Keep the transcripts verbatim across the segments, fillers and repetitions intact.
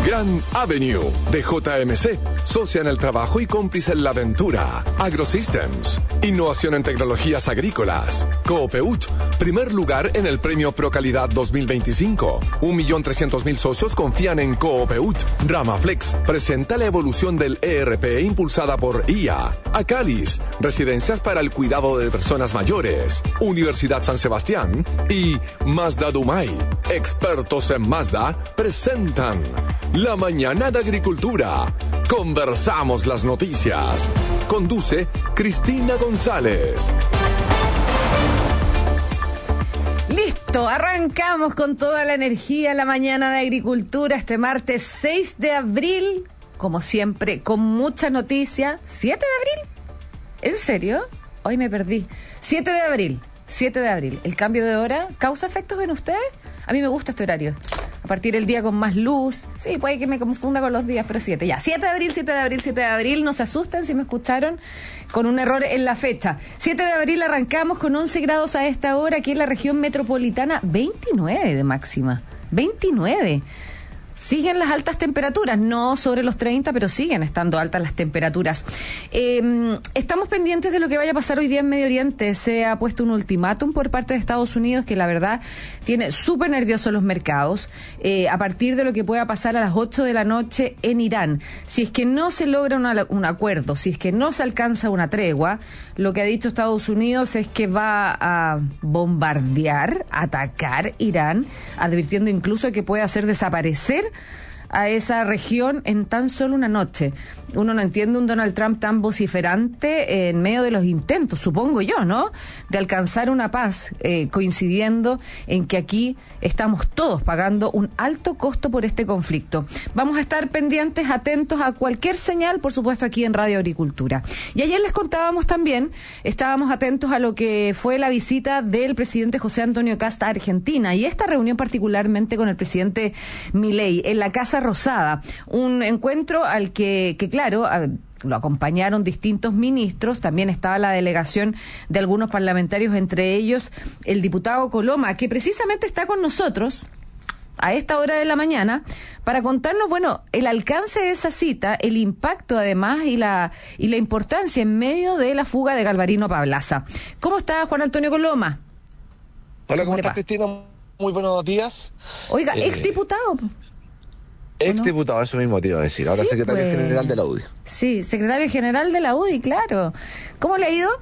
Gran Avenue de J M C, socia en el trabajo y cómplice en la aventura. AgroSystems, innovación en tecnologías agrícolas. Coopeut, primer lugar en el premio Procalidad dos mil veinticinco. Un millón trescientos mil socios confían en Coopeut. Ramaflex presenta la evolución del E R P impulsada por I A. Acalis, residencias para el cuidado de personas mayores. Universidad San Sebastián y Mazda Dumay, expertos en Mazda, presentan La Mañana de Agricultura. Conversamos las noticias. Conduce Cristina González. Listo, arrancamos con toda la energía La Mañana de Agricultura este martes seis de abril, como siempre, con mucha noticia. ¿siete de abril? ¿En serio? Hoy me perdí. siete de abril, siete de abril. ¿El cambio de hora causa efectos en ustedes? A mí me gusta este horario. A partir del día con más luz. Sí, puede que me confunda con los días, pero siete. Ya, siete de abril, siete de abril, siete de abril. No se asusten si me escucharon con un error en la fecha. siete de abril arrancamos con once grados a esta hora aquí en la región metropolitana. veintinueve de máxima. veintinueve. Siguen las altas temperaturas, no sobre los treinta, pero siguen estando altas las temperaturas. Eh, estamos pendientes de lo que vaya a pasar hoy día en Medio Oriente. Se ha puesto un ultimátum por parte de Estados Unidos que la verdad tiene súper nerviosos los mercados eh, a partir de lo que pueda pasar a las ocho de la noche en Irán. Si es que no se logra una, un acuerdo, si es que no se alcanza una tregua, lo que ha dicho Estados Unidos es que va a bombardear, atacar Irán, advirtiendo incluso que puede hacer desaparecer a esa región en tan solo una noche. Uno no entiende un Donald Trump tan vociferante en medio de los intentos, supongo yo, ¿no?, de alcanzar una paz, eh, coincidiendo en que aquí estamos todos pagando un alto costo por este conflicto. Vamos a estar pendientes, atentos a cualquier señal, por supuesto, aquí en Radio Agricultura. Y ayer les contábamos también, estábamos atentos a lo que fue la visita del presidente José Antonio Kast a Argentina, y esta reunión particularmente con el presidente Milei en la Casa Rosada, un encuentro al que, que claro, a, lo acompañaron distintos ministros, también estaba la delegación de algunos parlamentarios, entre ellos el diputado Coloma, que precisamente está con nosotros a esta hora de la mañana para contarnos, bueno, el alcance de esa cita, el impacto además y la y la importancia en medio de la fuga de Galvarino Pablaza. ¿Cómo está Juan Antonio Coloma? Hola, ¿cómo estás, Cristina? Muy buenos días. Oiga, eh, exdiputado. Exdiputado, ¿no? Eso mismo te iba a decir. Ahora sí, secretario pues, general de la U D I. Sí, secretario general de la U D I, claro. ¿Cómo le ha ido?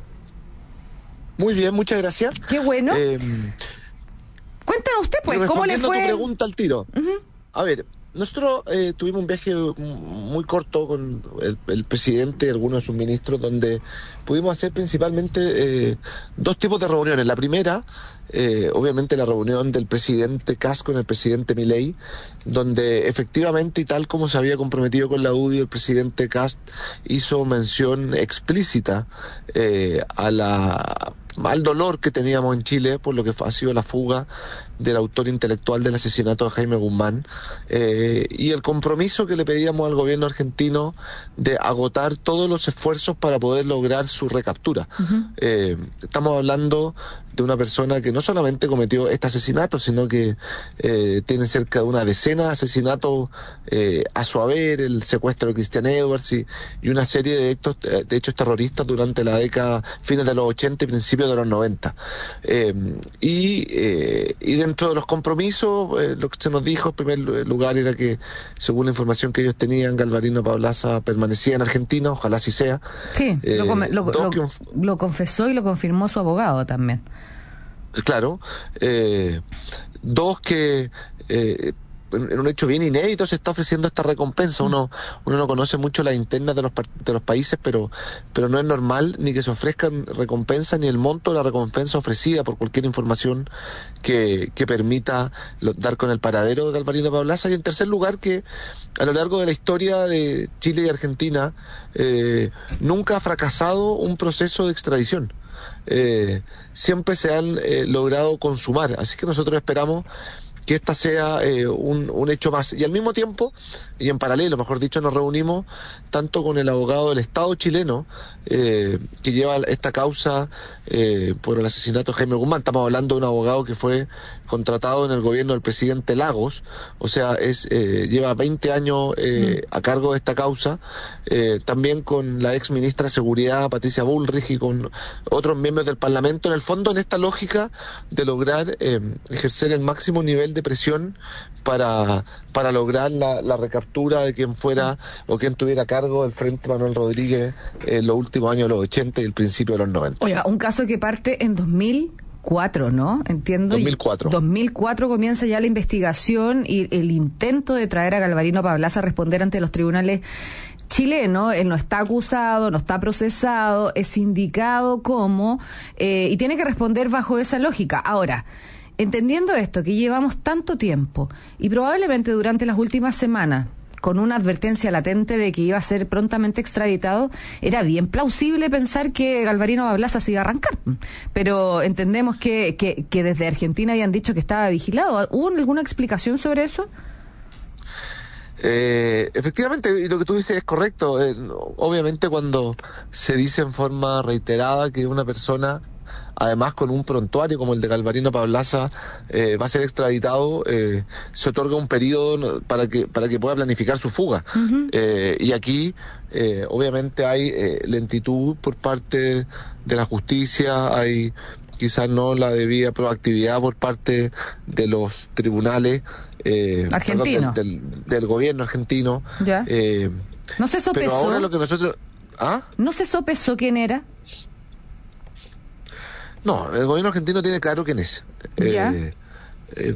Muy bien, muchas gracias. Qué bueno. Eh, Cuéntanos usted, pues, ¿cómo le fue? Tu pregunta al tiro. Uh-huh. A ver, nosotros eh, tuvimos un viaje muy corto con el, el presidente y algunos de sus ministros, donde pudimos hacer principalmente eh, dos tipos de reuniones. La primera, eh, obviamente la reunión del presidente Kast con el presidente Milei, donde efectivamente y tal como se había comprometido con la U D I, el presidente Kast hizo mención explícita eh, a la... al dolor que teníamos en Chile por lo que ha sido la fuga del autor intelectual del asesinato de Jaime Guzmán, eh, y el compromiso que le pedíamos al gobierno argentino de agotar todos los esfuerzos para poder lograr su recaptura. Uh-huh. Eh, estamos hablando de una persona que no solamente cometió este asesinato, sino que eh, tiene cerca de una decena de asesinatos eh, a su haber, el secuestro de Christian Edwards y, y una serie de hechos, de hechos terroristas durante la década, fines de los ochenta y principios de los noventa. Eh, y, eh, y dentro de los compromisos, eh, lo que se nos dijo en primer lugar era que, según la información que ellos tenían, Galvarino Pablaza permanecía en Argentina, ojalá así sea. Sí, eh, lo, lo, lo, lo confesó y lo confirmó su abogado también. Claro. Eh, dos, que eh, en un hecho bien inédito se está ofreciendo esta recompensa. Uno uno no conoce mucho las internas de los de los países, pero pero no es normal ni que se ofrezcan recompensas ni el monto de la recompensa ofrecida por cualquier información que, que permita lo, dar con el paradero de Galvarino Pablaza. Y en tercer lugar, que a lo largo de la historia de Chile y Argentina eh, nunca ha fracasado un proceso de extradición. Eh, siempre se han eh, logrado consumar, así que nosotros esperamos que esta sea eh, un, un hecho más. Y al mismo tiempo, y en paralelo, mejor dicho, nos reunimos tanto con el abogado del Estado chileno, eh, que lleva esta causa eh, por el asesinato de Jaime Guzmán. Estamos hablando de un abogado que fue contratado en el gobierno del presidente Lagos, o sea, es eh, lleva veinte años eh, a cargo de esta causa, eh, también con la ex ministra de Seguridad, Patricia Bullrich, y con otros miembros del Parlamento, en el fondo en esta lógica de lograr eh, ejercer el máximo nivel de presión para para lograr la, la recaptura de quien fuera o quien tuviera a cargo del Frente Manuel Rodríguez en los últimos años de los ochenta y el principio de los noventa. Oiga, un caso que parte en dos mil cuatro, ¿no? Entiendo. dos mil cuatro. dos mil cuatro comienza ya la investigación y el intento de traer a Galvarino Pablaza a responder ante los tribunales chilenos. Él no está acusado, no está procesado, es indicado como, eh, y tiene que responder bajo esa lógica. Ahora, entendiendo esto, que llevamos tanto tiempo y probablemente durante las últimas semanas, con una advertencia latente de que iba a ser prontamente extraditado, era bien plausible pensar que Galvarino Pablaza se iba a arrancar. Pero entendemos que, que, que desde Argentina habían dicho que estaba vigilado. ¿Hubo alguna explicación sobre eso? Eh, efectivamente, y lo que tú dices es correcto. Eh, obviamente cuando se dice en forma reiterada que una persona, además con un prontuario como el de Galvarino Pablaza, eh, va a ser extraditado, eh, se otorga un periodo para que para que pueda planificar su fuga. Uh-huh. Eh, y aquí, eh, obviamente, hay eh, lentitud por parte de la justicia, hay quizás no la debida proactividad por parte de los tribunales eh, argentino. Del, del, del gobierno argentino. Ya. Eh, ¿No se sopesó? Pero ahora lo que nosotros... ¿Ah? ¿No se sopesó quién era? No, el gobierno argentino tiene claro quién es. ¿Ya? Eh, eh,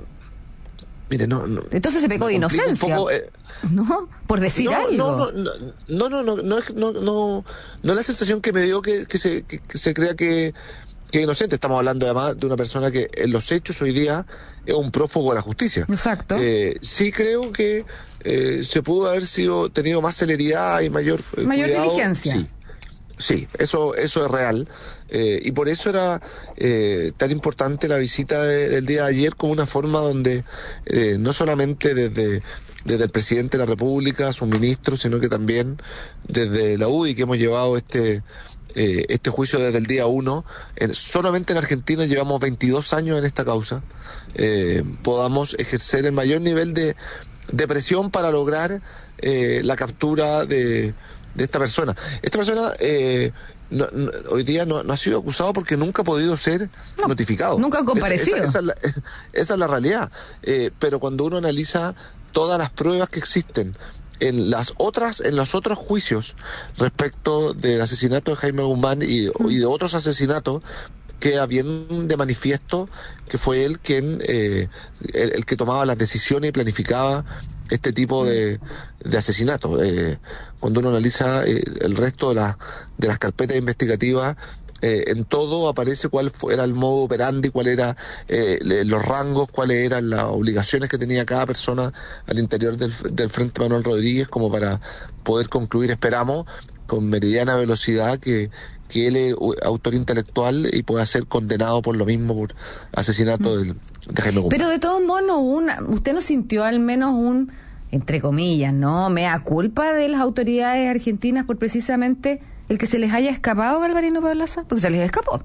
mire, no, no... Entonces se pecó de inocencia. Poco, eh, ¿no? Por decir no, algo. No, no, no, no, no, no, no, no, no, no es la sensación que me dio que, que, se, que, que se crea que, que es inocente. Estamos hablando además de una persona que en los hechos hoy día es un prófugo de la justicia. Exacto. Eh, sí creo que eh, se pudo haber sido tenido más celeridad y mayor eh, mayor cuidado. diligencia. Sí. Sí, eso eso es real, eh, y por eso era eh, tan importante la visita de, del día de ayer como una forma donde eh, no solamente desde, desde el presidente de la República, sus ministros, sino que también desde la U D I, que hemos llevado este eh, este juicio desde el día uno, en, solamente en Argentina llevamos veintidós años en esta causa, eh, podamos ejercer el mayor nivel de, de presión para lograr eh, la captura de de esta persona. Esta persona eh, no, no, hoy día no, no ha sido acusado porque nunca ha podido ser no, notificado. Nunca han comparecido. Esa, esa, esa, es, la, esa es la realidad. Eh, pero cuando uno analiza todas las pruebas que existen en las otras, en los otros juicios respecto del asesinato de Jaime Guzmán y, mm. y de otros asesinatos, queda bien de manifiesto que fue él quien eh, el, el que tomaba las decisiones y planificaba este tipo de, de asesinatos. Eh, cuando uno analiza eh, el resto de, la, de las carpetas investigativas, eh, en todo aparece cuál fue, era el modo operandi, cuál era eh, los rangos, cuáles eran las obligaciones que tenía cada persona al interior del, del Frente Manuel Rodríguez, como para poder concluir, esperamos, con meridiana velocidad que que él es autor intelectual y pueda ser condenado por lo mismo, por asesinato mm. del, de Jaime Guzmán. Pero de todos modos, no, una, ¿usted no sintió al menos un, entre comillas, no, mea culpa de las autoridades argentinas por precisamente el que se les haya escapado Galvarino Pablaza? Porque se les escapó.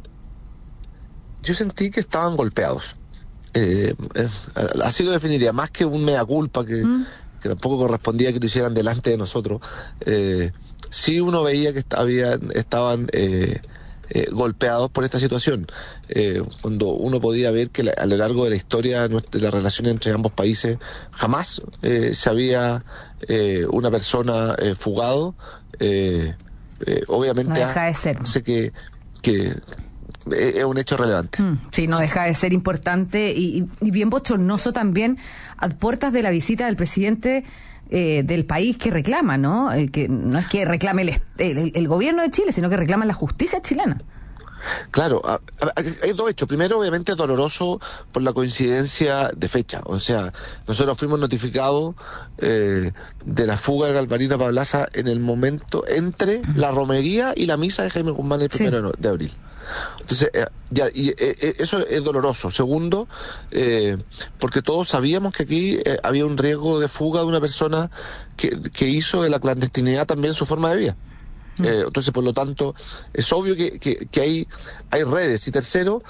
Yo sentí que estaban golpeados. Eh, eh, así lo definiría, más que un mea culpa que, mm. que tampoco correspondía que lo hicieran delante de nosotros. Eh, sí uno veía que había, estaban eh, eh, golpeados por esta situación. Eh, cuando uno podía ver que la, a lo largo de la historia de la relación entre ambos países jamás eh, se había eh, una persona eh, fugado, eh, eh, obviamente no deja de ser. Hace que, que es un hecho relevante. Mm, sí, no deja de ser importante y, y bien bochornoso también a puertas de la visita del presidente Eh, del país que reclama, ¿no? Eh, que no es que reclame el, el, el gobierno de Chile, sino que reclama la justicia chilena. Claro, hay dos hechos. Primero, obviamente, es doloroso por la coincidencia de fecha. O sea, nosotros fuimos notificados eh, de la fuga de Galvarino Pablaza en el momento entre la romería y la misa de Jaime Guzmán el primero sí. de abril. Entonces, eh, ya, y eh, eso es doloroso. Segundo, eh, porque todos sabíamos que aquí eh, había un riesgo de fuga de una persona que, que hizo de la clandestinidad también su forma de vida. Mm. Eh, entonces, por lo tanto, es obvio que, que, que hay, hay redes. Y tercero,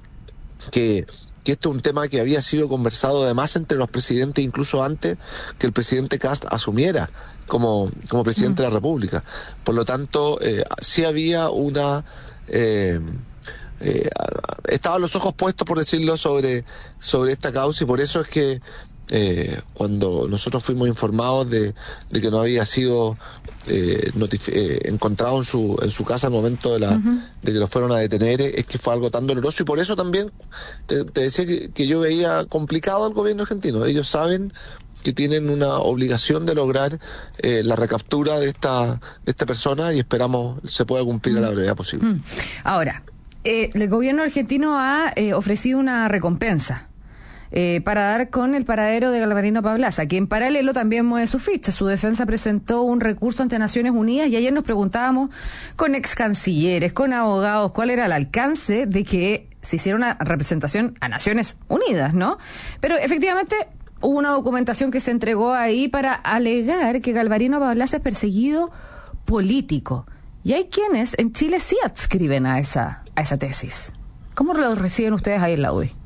que... que este es un tema que había sido conversado además entre los presidentes, incluso antes que el presidente Kast asumiera como, como presidente mm. de la República. Por lo tanto, eh, sí había una... Eh, eh, estaban los ojos puestos, por decirlo, sobre, sobre esta causa, y por eso es que eh, cuando nosotros fuimos informados de, de que no había sido eh, eh, encontrado en su en su casa al momento de la uh-huh. de que lo fueron a detener, es que fue algo tan doloroso, y por eso también te, te decía que, que yo veía complicado al gobierno argentino. Ellos saben que tienen una obligación de lograr eh, la recaptura de esta de esta persona, y esperamos se pueda cumplir mm. a la brevedad posible. Mm. Ahora, eh, el gobierno argentino ha eh, ofrecido una recompensa Eh, para dar con el paradero de Galvarino Pablaza, que en paralelo también mueve su ficha. Su defensa presentó un recurso ante Naciones Unidas, y ayer nos preguntábamos con ex cancilleres, con abogados, cuál era el alcance de que se hiciera una representación a Naciones Unidas, ¿no? Pero efectivamente hubo una documentación que se entregó ahí para alegar que Galvarino Pablaza es perseguido político. Y hay quienes en Chile sí adscriben a esa, a esa tesis. ¿Cómo lo reciben ustedes ahí en la U D I?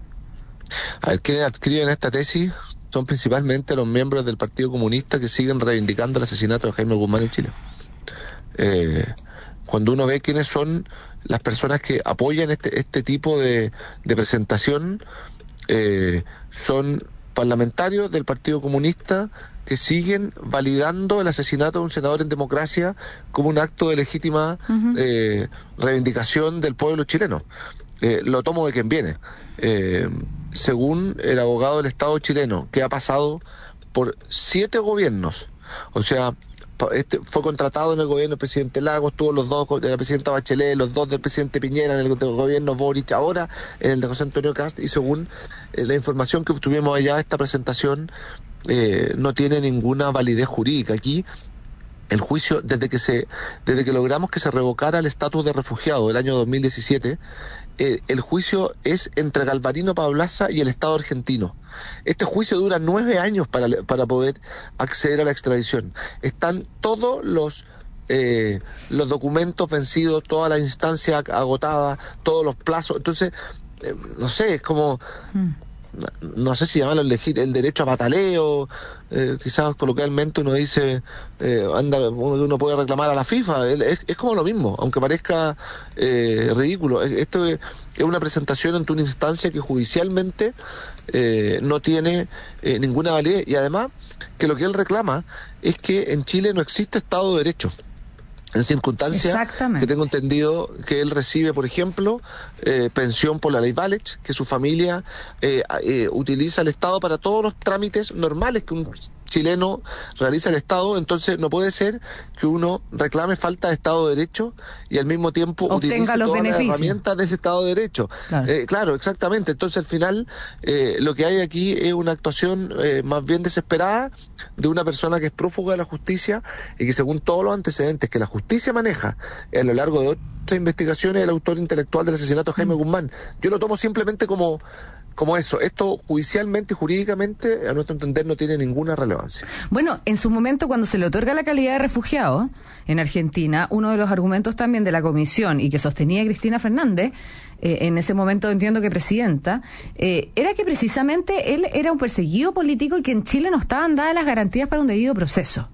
A ver, quienes adscriben esta tesis son principalmente los miembros del Partido Comunista que siguen reivindicando el asesinato de Jaime Guzmán en Chile. Eh, cuando uno ve quiénes son las personas que apoyan este, este tipo de, de presentación, eh, son parlamentarios del Partido Comunista que siguen validando el asesinato de un senador en democracia como un acto de legítima uh-huh. eh, reivindicación del pueblo chileno. Eh, lo tomo de quien viene. Eh, según el abogado del Estado chileno, que ha pasado por siete gobiernos, o sea, este fue contratado en el gobierno del presidente Lagos, tuvo los dos de la presidenta Bachelet, los dos del presidente Piñera, en el gobierno Boric, ahora en el de José Antonio Kast, y según eh, la información que obtuvimos allá, esta presentación eh, no tiene ninguna validez jurídica. Aquí el juicio, desde que se desde que logramos que se revocara el estatus de refugiado el año dos mil diecisiete, eh, el juicio es entre Galvarino Pablaza y el Estado argentino. Este juicio dura nueve años para, para poder acceder a la extradición. Están todos los eh, los documentos vencidos, toda la instancia agotada, todos los plazos. Entonces, eh, no sé, es como... Mm. no sé si llamarlo el, el derecho a pataleo, eh, quizás coloquialmente uno dice, eh, anda, uno puede reclamar a la FIFA, es, es como lo mismo, aunque parezca eh, ridículo. Esto es, es una presentación ante una instancia que judicialmente eh, no tiene eh, ninguna validez, y además que lo que él reclama es que en Chile no existe Estado de Derecho. En circunstancias que tengo entendido que él recibe, por ejemplo, eh, pensión por la ley Valech, que su familia eh, eh, utiliza el Estado para todos los trámites normales que un chileno realiza el Estado. Entonces no puede ser que uno reclame falta de Estado de Derecho y al mismo tiempo obtenga utilice los todas beneficios. las herramientas del Estado de Derecho. Claro, eh, claro exactamente. Entonces al final eh, lo que hay aquí es una actuación eh, más bien desesperada de una persona que es prófuga de la justicia y que, según todos los antecedentes que la justicia maneja a lo largo de otras investigaciones, es el autor intelectual del asesinato de Jaime mm. Guzmán. Yo lo tomo simplemente como como eso. Esto judicialmente y jurídicamente, a nuestro entender, no tiene ninguna relevancia. Bueno, en su momento, cuando se le otorga la calidad de refugiado en Argentina, uno de los argumentos también de la comisión, y que sostenía Cristina Fernández, eh, en ese momento entiendo que presidenta, eh, era que precisamente él era un perseguido político y que en Chile no estaban dadas las garantías para un debido proceso.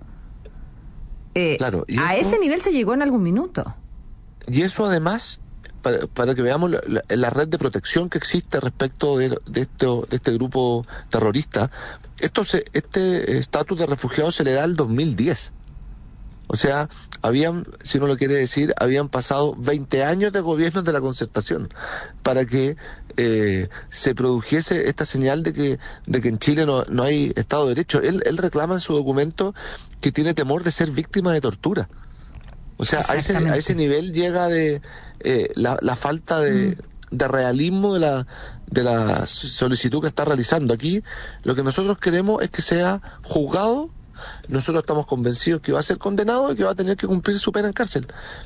Eh, claro, y a eso, ese nivel se llegó en algún minuto. Y eso además... Para, para que veamos la, la, la red de protección que existe respecto de, de, este, de este grupo terrorista. Esto se, este estatus de refugiado se le da al dos mil diez. O sea, habían, si uno lo quiere decir, habían pasado veinte años de gobiernos de la Concertación para que eh, se produjese esta señal de que de que en Chile no, no hay Estado de Derecho. Él, él reclama en su documento que tiene temor de ser víctima de tortura. O sea, a ese, a ese nivel llega de eh, la, la falta de, mm. de realismo de la, de la solicitud que está realizando. Aquí lo que nosotros queremos es que sea juzgado nosotros estamos convencidos que va a ser condenado y que va a tener que cumplir su pena en cárcel.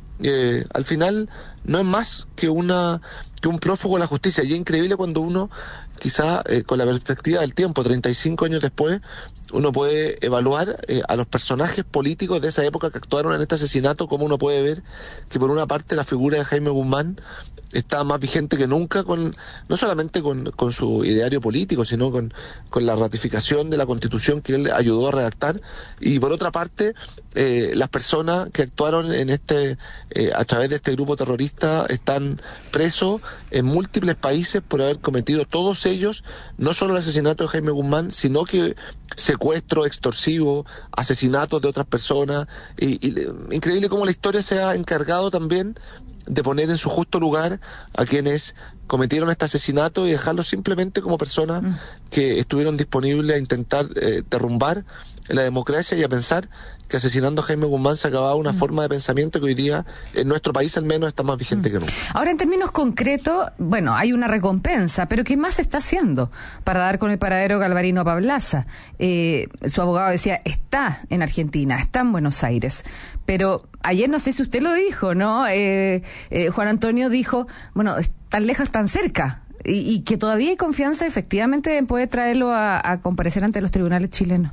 Eh, al final no es más que una que un prófugo de la justicia, y es increíble cuando uno, quizá eh, con la perspectiva del tiempo, treinta y cinco años después, uno puede evaluar eh, a los personajes políticos de esa época que actuaron en este asesinato, como uno puede ver que por una parte la figura de Jaime Guzmán está más vigente que nunca, con no solamente con, con su ideario político, sino con, con la ratificación de la Constitución que él ayudó a redactar, y por otra parte eh, las personas que actuaron en este eh, a través de este grupo terrorista están presos en múltiples países por haber cometido todos ellos no solo el asesinato de Jaime Guzmán, sino que secuestro, extorsivo, asesinatos de otras personas, y, y increíble cómo la historia se ha encargado también de poner en su justo lugar a quienes cometieron este asesinato y dejarlos simplemente como personas mm. que estuvieron disponibles a intentar eh, derrumbar la democracia y a pensar que asesinando a Jaime Guzmán se acababa una mm. forma de pensamiento que hoy día en nuestro país al menos está más vigente mm. que nunca. Ahora, en términos concretos, bueno, hay una recompensa, pero ¿qué más se está haciendo para dar con el paradero Galvarino Pablaza? Eh, su abogado decía, está en Argentina, está en Buenos Aires, pero ayer no sé si usted lo dijo, ¿no? Eh, eh, Juan Antonio dijo, bueno, tan lejos, tan cerca, y, y que todavía hay confianza efectivamente en poder traerlo a, a comparecer ante los tribunales chilenos.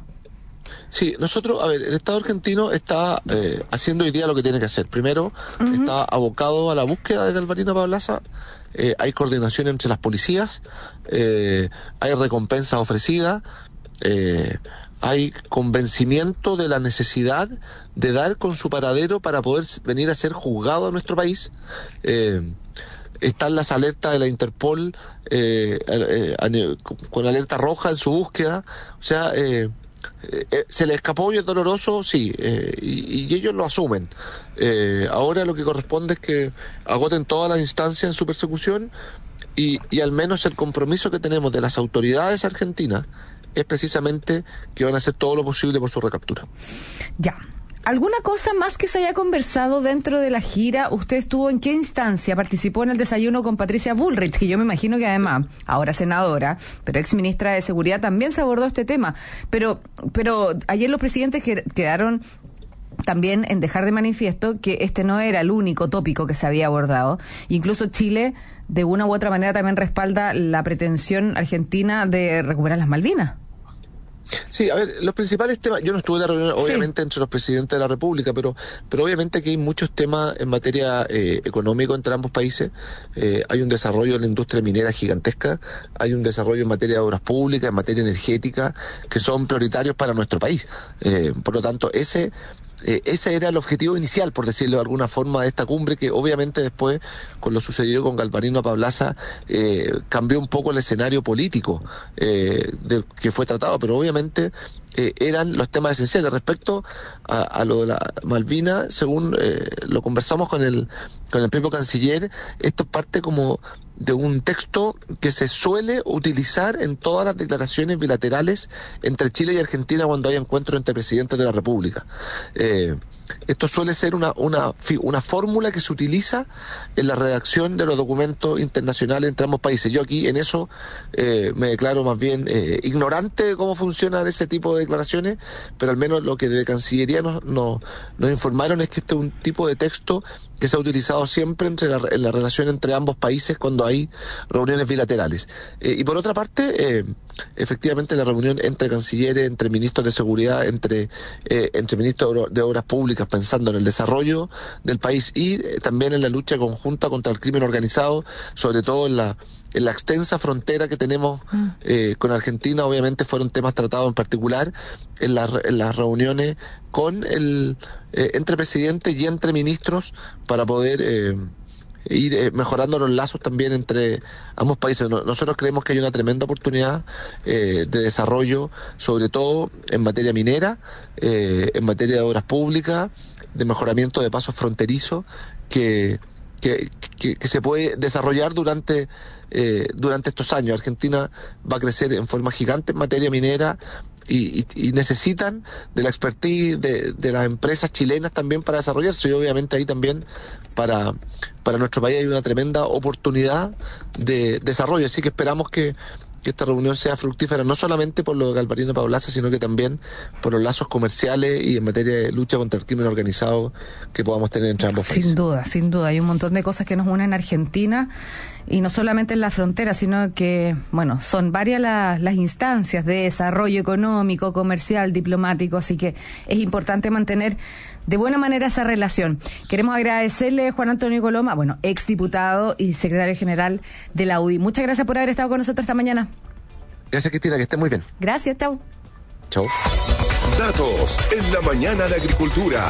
Sí, nosotros, a ver, el Estado argentino está eh, haciendo hoy día lo que tiene que hacer. Primero, uh-huh. está abocado a la búsqueda de Galvarino Pablaza, eh, hay coordinación entre las policías, eh, hay recompensas ofrecidas, eh, hay convencimiento de la necesidad de dar con su paradero para poder venir a ser juzgado a nuestro país. Eh, están las alertas de la Interpol eh, eh, eh, con alerta roja en su búsqueda, o sea... Eh, Eh, se le escapó y es doloroso, sí, eh, y, y ellos lo asumen. Eh, ahora lo que corresponde es que agoten todas las instancias en su persecución y, y al menos el compromiso que tenemos de las autoridades argentinas es precisamente que van a hacer todo lo posible por su recaptura. Ya. ¿Alguna cosa más que se haya conversado dentro de la gira? ¿Usted estuvo en qué instancia? ¿Participó en el desayuno con Patricia Bullrich? Que yo me imagino que además, ahora senadora, pero ex ministra de Seguridad, también se abordó este tema. Pero, pero ayer los presidentes quedaron también en dejar de manifiesto que este no era el único tópico que se había abordado. Incluso Chile, de una u otra manera, también respalda la pretensión argentina de recuperar las Malvinas. Sí, a ver, los principales temas, yo no estuve en la reunión, obviamente, sí. entre los presidentes de la República, pero pero obviamente que hay muchos temas en materia eh, económica entre ambos países. Eh, hay un desarrollo en la industria minera gigantesca, hay un desarrollo en materia de obras públicas, en materia energética, que son prioritarios para nuestro país. Eh, por lo tanto, ese... Eh, ese era el objetivo inicial, por decirlo de alguna forma, de esta cumbre, que obviamente después, con lo sucedido con Galvarino Pablaza, eh, cambió un poco el escenario político eh, del que fue tratado, pero obviamente eh, eran los temas esenciales. Respecto a, a lo de la Malvina, según eh, lo conversamos con el, con el propio canciller, esto parte como de un texto que se suele utilizar en todas las declaraciones bilaterales entre Chile y Argentina cuando hay encuentros entre presidentes de la República. Eh, esto suele ser una, una, una fórmula que se utiliza en la redacción de los documentos internacionales entre ambos países. Yo aquí en eso eh, me declaro más bien eh, ignorante de cómo funcionan ese tipo de declaraciones, pero al menos lo que de Cancillería nos, nos, nos informaron es que este es un tipo de texto que se ha utilizado siempre entre la, en la relación entre ambos países cuando hay reuniones bilaterales. Eh, y por otra parte, eh, efectivamente la reunión entre cancilleres, entre ministros de seguridad, entre, eh, entre ministros de Obras Públicas, pensando en el desarrollo del país y eh, también en la lucha conjunta contra el crimen organizado, sobre todo en la en la extensa frontera que tenemos eh, con Argentina, obviamente fueron temas tratados en particular en, la, en las reuniones con el eh, entre presidentes y entre ministros para poder eh, ir eh, mejorando los lazos también entre ambos países. Nosotros creemos que hay una tremenda oportunidad eh, de desarrollo, sobre todo en materia minera, eh, en materia de obras públicas, de mejoramiento de pasos fronterizos, que Que, que, que se puede desarrollar durante eh, durante estos años. Argentina va a crecer en forma gigante en materia minera y, y, y necesitan de la expertise de, de las empresas chilenas también para desarrollarse, y obviamente ahí también para, para nuestro país hay una tremenda oportunidad de desarrollo, así que esperamos que que esta reunión sea fructífera no solamente por lo de Galvarino Paulaza, sino que también por los lazos comerciales y en materia de lucha contra el crimen organizado que podamos tener entre ambos países. Sin duda, sin duda. Hay un montón de cosas que nos unen en Argentina, y no solamente en la frontera, sino que, bueno, son varias la, las instancias de desarrollo económico, comercial, diplomático, así que es importante mantener de buena manera esa relación. Queremos agradecerle a Juan Antonio Coloma, bueno, exdiputado y secretario general de la U D I. Muchas gracias por haber estado con nosotros esta mañana. Gracias, Cristina, que esté muy bien. Gracias, chao. Chao. Datos en la mañana de Agricultura.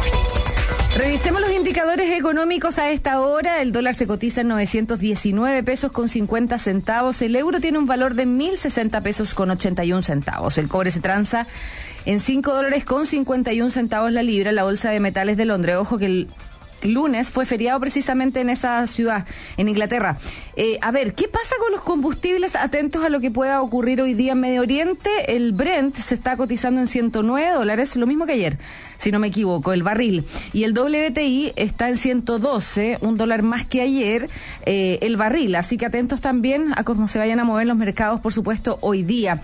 Revisemos los indicadores económicos a esta hora. El dólar se cotiza en novecientos diecinueve pesos con cincuenta centavos. El euro tiene un valor de mil sesenta pesos con ochenta y un centavos. El cobre se transa en cinco dólares con cincuenta y un centavos la libra. La bolsa de metales de Londres. Ojo que el lunes fue feriado precisamente en esa ciudad, en Inglaterra. Eh, a ver, ¿qué pasa con los combustibles? Atentos a lo que pueda ocurrir hoy día en Medio Oriente. El Brent se está cotizando en ciento nueve dólares, lo mismo que ayer, si no me equivoco, el barril. Y el W T I está en ciento doce, un dólar más que ayer, eh, el barril. Así que atentos también a cómo se vayan a mover los mercados, por supuesto, hoy día.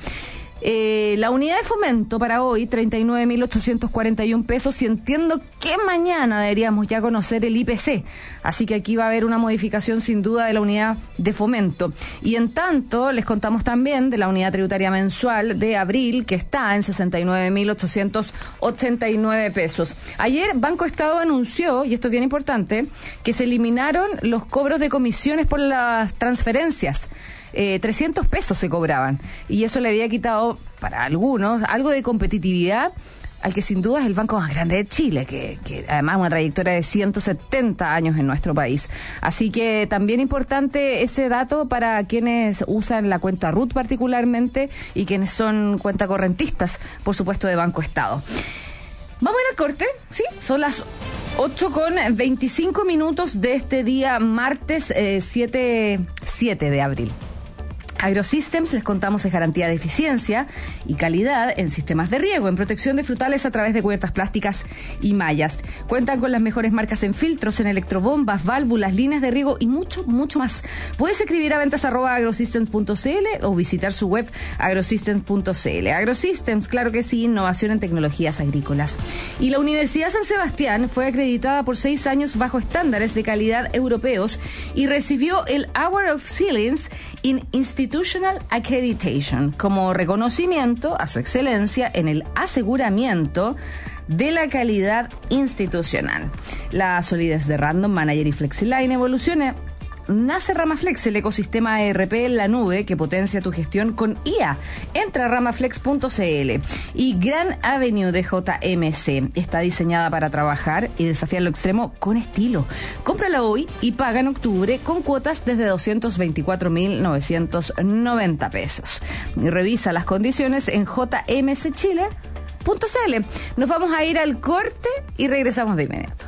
Eh, la unidad de fomento para hoy, treinta y nueve mil ochocientos cuarenta y un pesos, y entiendo que mañana deberíamos ya conocer el I P C, así que aquí va a haber una modificación sin duda de la unidad de fomento. Y en tanto, les contamos también de la unidad tributaria mensual de abril, que está en sesenta y nueve mil ochocientos ochenta y nueve pesos. Ayer Banco Estado anunció, y esto es bien importante, que se eliminaron los cobros de comisiones por las transferencias. Eh, trescientos pesos se cobraban, y eso le había quitado para algunos algo de competitividad al que sin duda es el banco más grande de Chile, que, que además una trayectoria de ciento setenta años en nuestro país. Así que también importante ese dato para quienes usan la cuenta R U T particularmente, y quienes son cuentacorrentistas, por supuesto, de Banco Estado. Vamos a ir al corte, ¿sí? Son las ocho con veinticinco minutos de este día martes eh, siete de abril. AgroSystems, les contamos, es garantía de eficiencia y calidad en sistemas de riego, en protección de frutales a través de cubiertas plásticas y mallas. Cuentan con las mejores marcas en filtros, en electrobombas, válvulas, líneas de riego y mucho, mucho más. Puedes escribir a ventas arroba agrosystems punto c l o visitar su web agrosystems punto c l. AgroSystems, claro que sí, innovación en tecnologías agrícolas. Y la Universidad San Sebastián fue acreditada por seis años bajo estándares de calidad europeos y recibió el Award of Excellence in Institutional Accreditation como reconocimiento a su excelencia en el aseguramiento de la calidad institucional. La solidez de Random Manager y FlexiLine evoluciona. Nace Ramaflex, el ecosistema E R P en la nube que potencia tu gestión con I A. Entra a ramaflex punto c l. Y Grand Avenue de J M C está diseñada para trabajar y desafiar lo extremo con estilo. Cómprala hoy y paga en octubre con cuotas desde doscientos veinticuatro mil novecientos noventa pesos. Y revisa las condiciones en j m c chile punto c l. Nos vamos a ir al corte y regresamos de inmediato.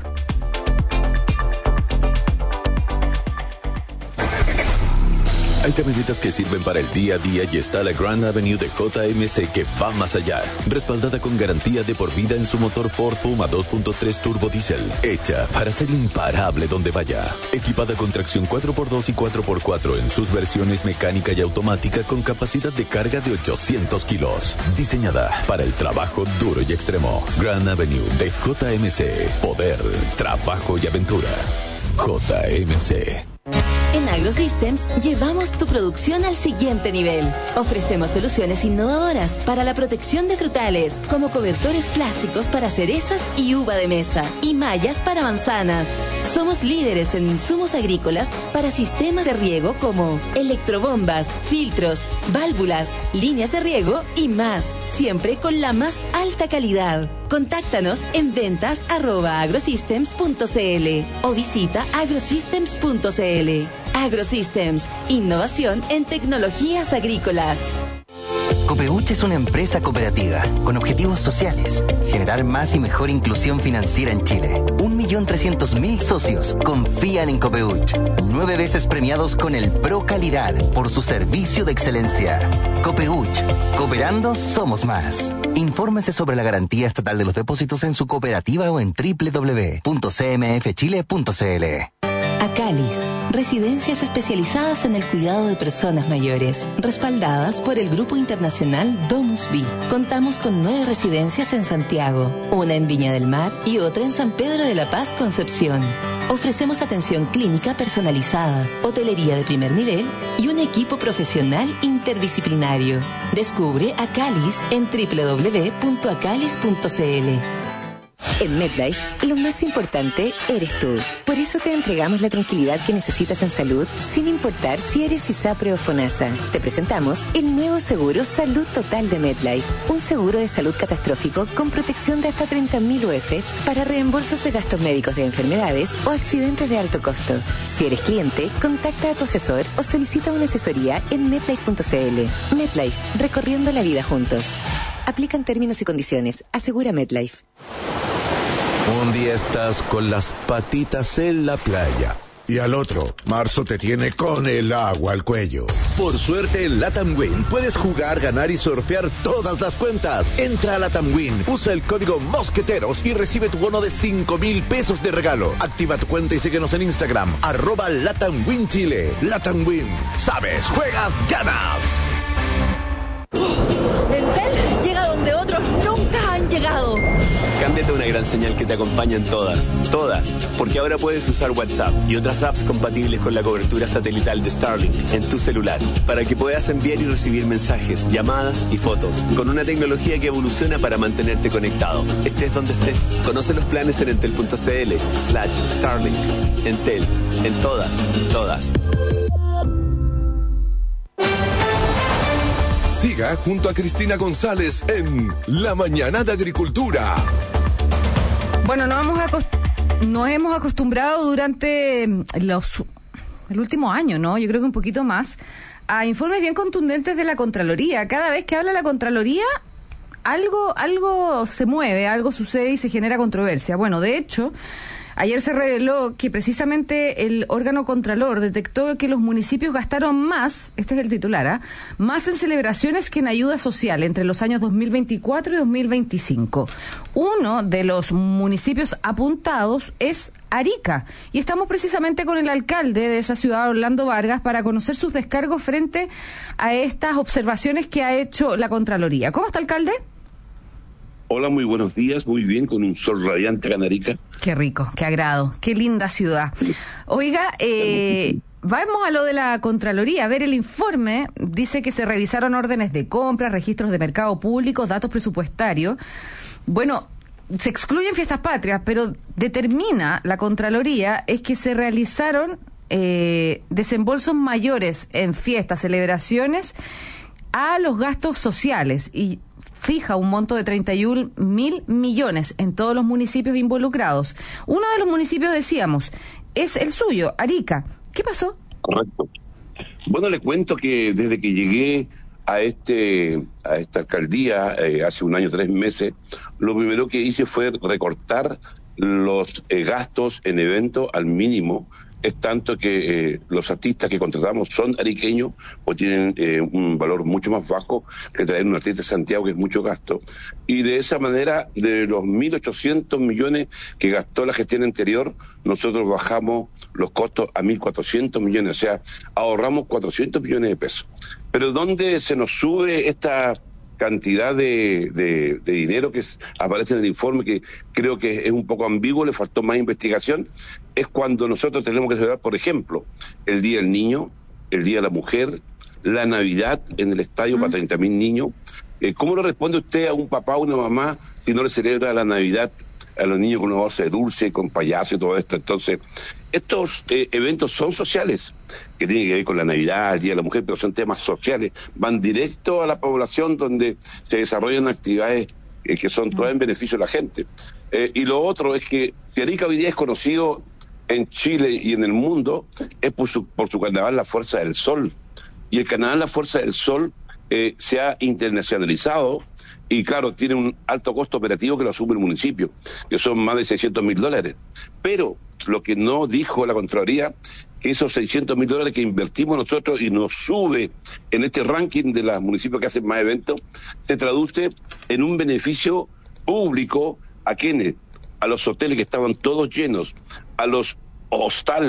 Hay camionetas que sirven para el día a día y está la Grand Avenue de J M C que va más allá. Respaldada con garantía de por vida en su motor Ford Puma dos punto tres turbo diésel. Hecha para ser imparable donde vaya. Equipada con tracción cuatro por dos y cuatro por cuatro en sus versiones mecánica y automática con capacidad de carga de ochocientos kilos. Diseñada para el trabajo duro y extremo. Grand Avenue de J M C. Poder, trabajo y aventura. J M C. En AgroSystems llevamos tu producción al siguiente nivel. Ofrecemos soluciones innovadoras para la protección de frutales, como cobertores plásticos para cerezas y uva de mesa, y mallas para manzanas. Somos líderes en insumos agrícolas para sistemas de riego como electrobombas, filtros, válvulas, líneas de riego y más, siempre con la más alta calidad. Contáctanos en ventas arroba agrosystems punto c l o visita agrosystems punto c l. AgroSystems, innovación en tecnologías agrícolas. Copeuch es una empresa cooperativa con objetivos sociales, generar más y mejor inclusión financiera en Chile. Un millón trescientos mil socios confían en Copeuch, nueve veces premiados con el Pro Calidad por su servicio de excelencia. Copeuch, cooperando somos más. Infórmese sobre la garantía estatal de los depósitos en su cooperativa o en doble u doble u doble u punto c m f chile punto c l. Acalis, residencias especializadas en el cuidado de personas mayores, respaldadas por el Grupo Internacional Domus Vi. Contamos con nueve residencias en Santiago, una en Viña del Mar y otra en San Pedro de la Paz, Concepción. Ofrecemos atención clínica personalizada, hotelería de primer nivel y un equipo profesional interdisciplinario. Descubre Acalis en doble u doble u doble u punto acalis punto c l. En MetLife, lo más importante eres tú. Por eso te entregamos la tranquilidad que necesitas en salud, sin importar si eres ISAPRE o FONASA. Te presentamos el nuevo seguro Salud Total de MetLife. Un seguro de salud catastrófico con protección de hasta treinta mil U E Fs para reembolsos de gastos médicos de enfermedades o accidentes de alto costo. Si eres cliente, contacta a tu asesor o solicita una asesoría en metlife punto c l. MetLife, recorriendo la vida juntos. Aplican términos y condiciones. Asegura MetLife. Un día estás con las patitas en la playa y al otro, marzo te tiene con el agua al cuello. Por suerte en Latam Win puedes jugar, ganar y surfear todas las cuentas. Entra a Latam Win, usa el código Mosqueteros y recibe tu bono de cinco mil pesos de regalo. Activa tu cuenta y síguenos en Instagram, arroba Latam Win Chile. Latam Win, sabes, juegas, ganas. Entel llega donde otros nunca han llegado. Cámbiate a una gran señal que te acompaña en todas, todas, porque ahora puedes usar WhatsApp y otras apps compatibles con la cobertura satelital de Starlink en tu celular, para que puedas enviar y recibir mensajes, llamadas y fotos, con una tecnología que evoluciona para mantenerte conectado, estés donde estés. Conoce los planes en entel punto c l slash Starlink. Entel, en todas, todas. Siga junto a Cristina González en La Mañana de Agricultura. Bueno, nos hemos, acost- nos hemos acostumbrado durante los el último año, ¿no? Yo creo que un poquito más, a informes bien contundentes de la Contraloría. Cada vez que habla la Contraloría, algo, algo se mueve, algo sucede y se genera controversia. Bueno, de hecho, ayer se reveló que precisamente el órgano Contralor detectó que los municipios gastaron más, este es el titular, ¿eh? más en celebraciones que en ayuda social entre los años dos mil veinticuatro y dos mil veinticinco. Uno de los municipios apuntados es Arica, y estamos precisamente con el alcalde de esa ciudad, Orlando Vargas, para conocer sus descargos frente a estas observaciones que ha hecho la Contraloría. ¿Cómo está, alcalde? Hola, muy buenos días, muy bien, con un sol radiante en Arica. Qué rico, qué agrado, qué linda ciudad. Oiga, eh, vamos a lo de la Contraloría. A ver, el informe dice que se revisaron órdenes de compra, registros de mercado público, datos presupuestarios. Bueno, se excluyen fiestas patrias, pero determina la Contraloría es que se realizaron eh, desembolsos mayores en fiestas, celebraciones, a los gastos sociales, y fija un monto de treinta y un mil millones en todos los municipios involucrados. Uno de los municipios, decíamos, es el suyo, Arica. ¿Qué pasó? Correcto. Bueno, le cuento que desde que llegué a este a esta alcaldía eh, hace un año, tres meses, lo primero que hice fue recortar los eh, gastos en eventos al mínimo. Es tanto que eh, los artistas que contratamos son ariqueños o tienen eh, un valor mucho más bajo que traer un artista de Santiago, que es mucho gasto. Y de esa manera, de los mil ochocientos millones que gastó la gestión anterior, nosotros bajamos los costos a mil cuatrocientos millones, o sea, ahorramos cuatrocientos millones de pesos. Pero ¿dónde se nos sube esta cantidad de, de, de dinero que es, aparece en el informe, que creo que es un poco ambiguo, le faltó más investigación? Es cuando nosotros tenemos que celebrar, por ejemplo, el Día del Niño, el Día de la Mujer, la Navidad en el estadio uh-huh. para treinta mil niños. Eh, ¿Cómo le responde usted a un papá o una mamá si no le celebra la Navidad a los niños con una bolsa de dulce, con payaso y todo esto? Entonces, estos eh, eventos son sociales, que tienen que ver con la Navidad, el Día de la Mujer, pero son temas sociales, van directo a la población donde se desarrollan actividades eh, que son todas en beneficio de la gente. Eh, y lo otro es que si Arica hoy día es conocido en Chile y en el mundo, es por su, por su carnaval La Fuerza del Sol. Y el carnaval La Fuerza del Sol eh, se ha internacionalizado y, claro, tiene un alto costo operativo que lo asume el municipio, que son más de seiscientos mil dólares. Pero lo que no dijo la Contraloría, que esos seiscientos mil dólares que invertimos nosotros y nos sube en este ranking de los municipios que hacen más eventos, se traduce en un beneficio público a quienes, a los hoteles que estaban todos llenos, a los hostal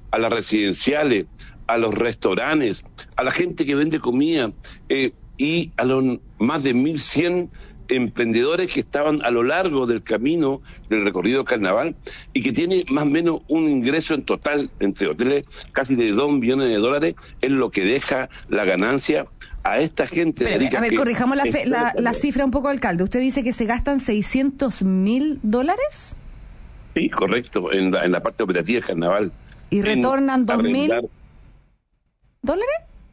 a las residenciales, a los restaurantes, a la gente que vende comida eh, y a los más de mil cien emprendedores que estaban a lo largo del camino del recorrido carnaval y que tiene más o menos un ingreso en total entre hoteles casi de dos millones de dólares, es lo que deja la ganancia a esta gente. Pero, Arica, a ver, que corrijamos la, fe, la, la cifra un poco, alcalde. ¿Usted dice que se gastan seiscientos mil dólares? Sí, correcto, en la, en la parte operativa del carnaval. ¿Y retornan dos mil dólares?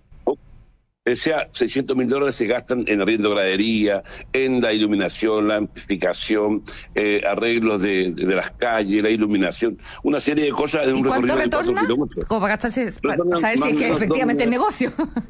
O sea, seiscientos mil dólares se gastan en arriendo de gradería, en la iluminación, la amplificación, eh, arreglos de, de, de las calles, la iluminación, una serie de cosas en un recorrido de cuatro kilómetros. Como para gastarse, para saber si es que efectivamente es negocio.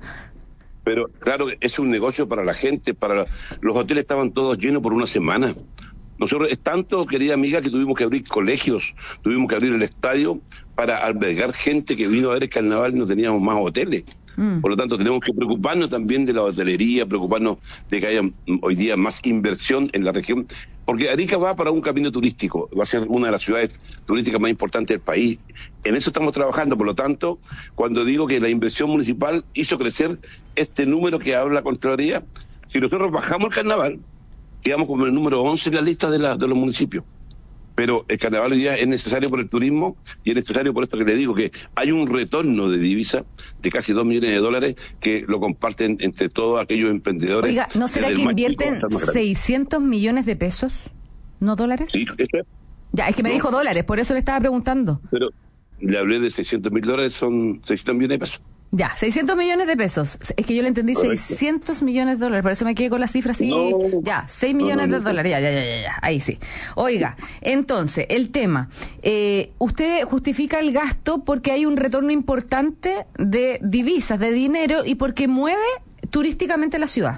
Pero claro, es un negocio para la gente, para los hoteles estaban todos llenos por una semana. Nosotros, es tanto, querida amiga, que tuvimos que abrir colegios, tuvimos que abrir el estadio para albergar gente que vino a ver el carnaval y no teníamos más hoteles. Mm. Por lo tanto, tenemos que preocuparnos también de la hotelería, preocuparnos de que haya hoy día más inversión en la región, porque Arica va para un camino turístico, va a ser una de las ciudades turísticas más importantes del país. En eso estamos trabajando, por lo tanto, cuando digo que la inversión municipal hizo crecer este número que habla la Contraloría, si nosotros bajamos el carnaval, quedamos como el número once en la lista de, la, de los municipios. Pero el carnaval hoy día es necesario por el turismo y es necesario por esto que le digo, que hay un retorno de divisa de casi dos millones de dólares que lo comparten entre todos aquellos emprendedores. Oiga, ¿no será que invierten seiscientos millones de pesos, no dólares? Sí, eso es. Ya, es que me no. dijo dólares, por eso le estaba preguntando. Pero le hablé de seiscientos mil dólares, son seiscientos millones de pesos. Ya, seiscientos millones de pesos. Es que yo le entendí Correcto. seiscientos millones de dólares, por eso me quedé con la cifra así. No, ya, seis millones no, no, no. de dólares. Ya, ya, ya, ya, ya, ahí sí. Oiga, entonces, el tema. Eh, usted justifica el gasto porque hay un retorno importante de divisas, de dinero, y porque mueve turísticamente la ciudad.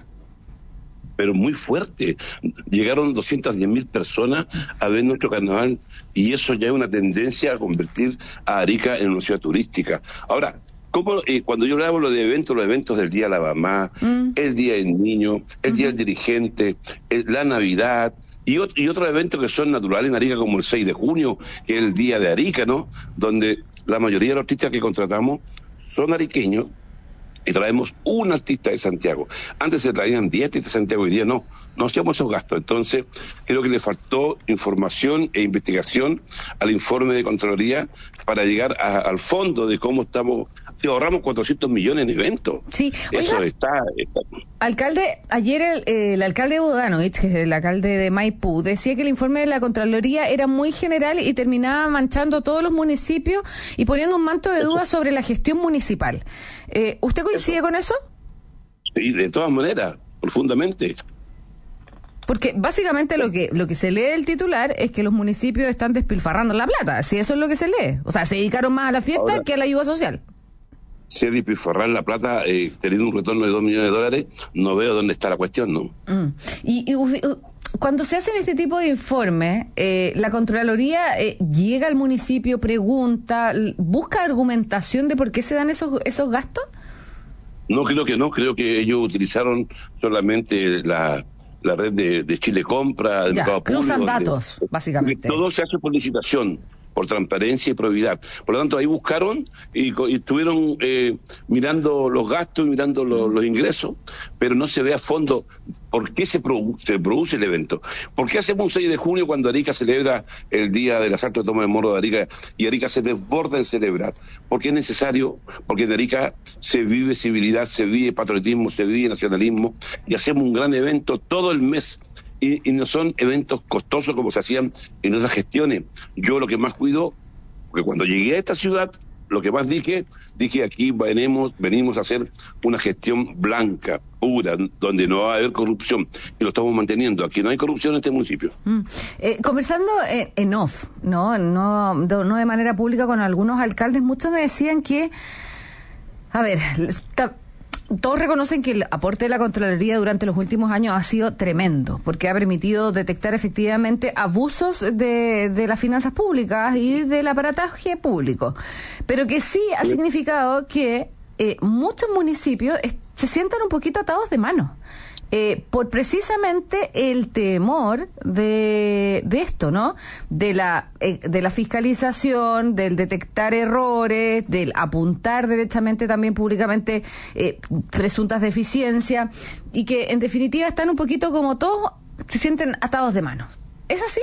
Pero muy fuerte. Llegaron doscientas diez mil personas a ver nuestro carnaval y eso ya es una tendencia a convertir a Arica en una ciudad turística. Ahora, ¿cómo, eh, cuando yo hablo lo de eventos, los eventos del Día de la Mamá, mm. el Día del Niño, el Día del Dirigente, el, la Navidad y, ot- y otros eventos que son naturales en Arica, como el seis de junio, que es el Día de Arica, ¿no? Donde la mayoría de los artistas que contratamos son ariqueños y traemos un artista de Santiago. Antes se traían diez artistas de Santiago, hoy día no. No hacíamos esos gastos. Entonces, creo que le faltó información e investigación al informe de Contraloría para llegar a, al fondo de cómo estamos. Si ahorramos cuatrocientos millones en eventos. Sí, eso oiga, está, está. Alcalde, ayer el, el alcalde Bodanovich, que es el alcalde de Maipú, decía que el informe de la Contraloría era muy general y terminaba manchando todos los municipios y poniendo un manto de dudas sobre la gestión municipal. Eh, ¿Usted coincide eso. con eso? Sí, de todas maneras, profundamente. Porque básicamente lo que lo que se lee del titular es que los municipios están despilfarrando la plata, si eso es lo que se lee. O sea, se dedicaron más a la fiesta Ahora, que a la ayuda social. Si despilfarrar la plata eh, teniendo un retorno de dos millones de dólares, no veo dónde está la cuestión, ¿no? Mm. Y, y uh, cuando se hacen este tipo de informes, eh, la Contraloría eh, llega al municipio, pregunta, busca argumentación de por qué se dan esos esos gastos. No, creo que no, creo que ellos utilizaron solamente la... la red de, de Chile Compra, de ya, Mercado Público. Cruzan datos, de, básicamente. Todo se hace por licitación, por transparencia y probidad. Por lo tanto, ahí buscaron y, y estuvieron eh, mirando los gastos y mirando lo, los ingresos, pero no se ve a fondo por qué se, produ- se produce el evento. ¿Por qué hacemos un seis de junio cuando Arica celebra el día del asalto de toma de Morro de Arica y Arica se desborda en celebrar? Porque es necesario, porque en Arica se vive civilidad, se vive patriotismo, se vive nacionalismo y hacemos un gran evento todo el mes. Y, y no son eventos costosos como se hacían en otras gestiones. Yo lo que más cuido, porque cuando llegué a esta ciudad, lo que más dije, dije aquí venimos, venimos a hacer una gestión blanca, pura, donde no va a haber corrupción, y lo estamos manteniendo. Aquí no hay corrupción en este municipio. Mm. Eh, conversando eh, en off, ¿no? No, no de manera pública con algunos alcaldes, muchos me decían que, a ver, está, todos reconocen que el aporte de la Contraloría durante los últimos años ha sido tremendo, porque ha permitido detectar efectivamente abusos de, de las finanzas públicas y del aparataje público, pero que sí ha significado que eh, muchos municipios est- se sientan un poquito atados de mano. eh, por precisamente el temor de, de esto, ¿no? De la, eh, de la fiscalización, del detectar errores, del apuntar derechamente también públicamente eh, presuntas deficiencias, y que en definitiva están un poquito como todos se sienten atados de manos. ¿Es así?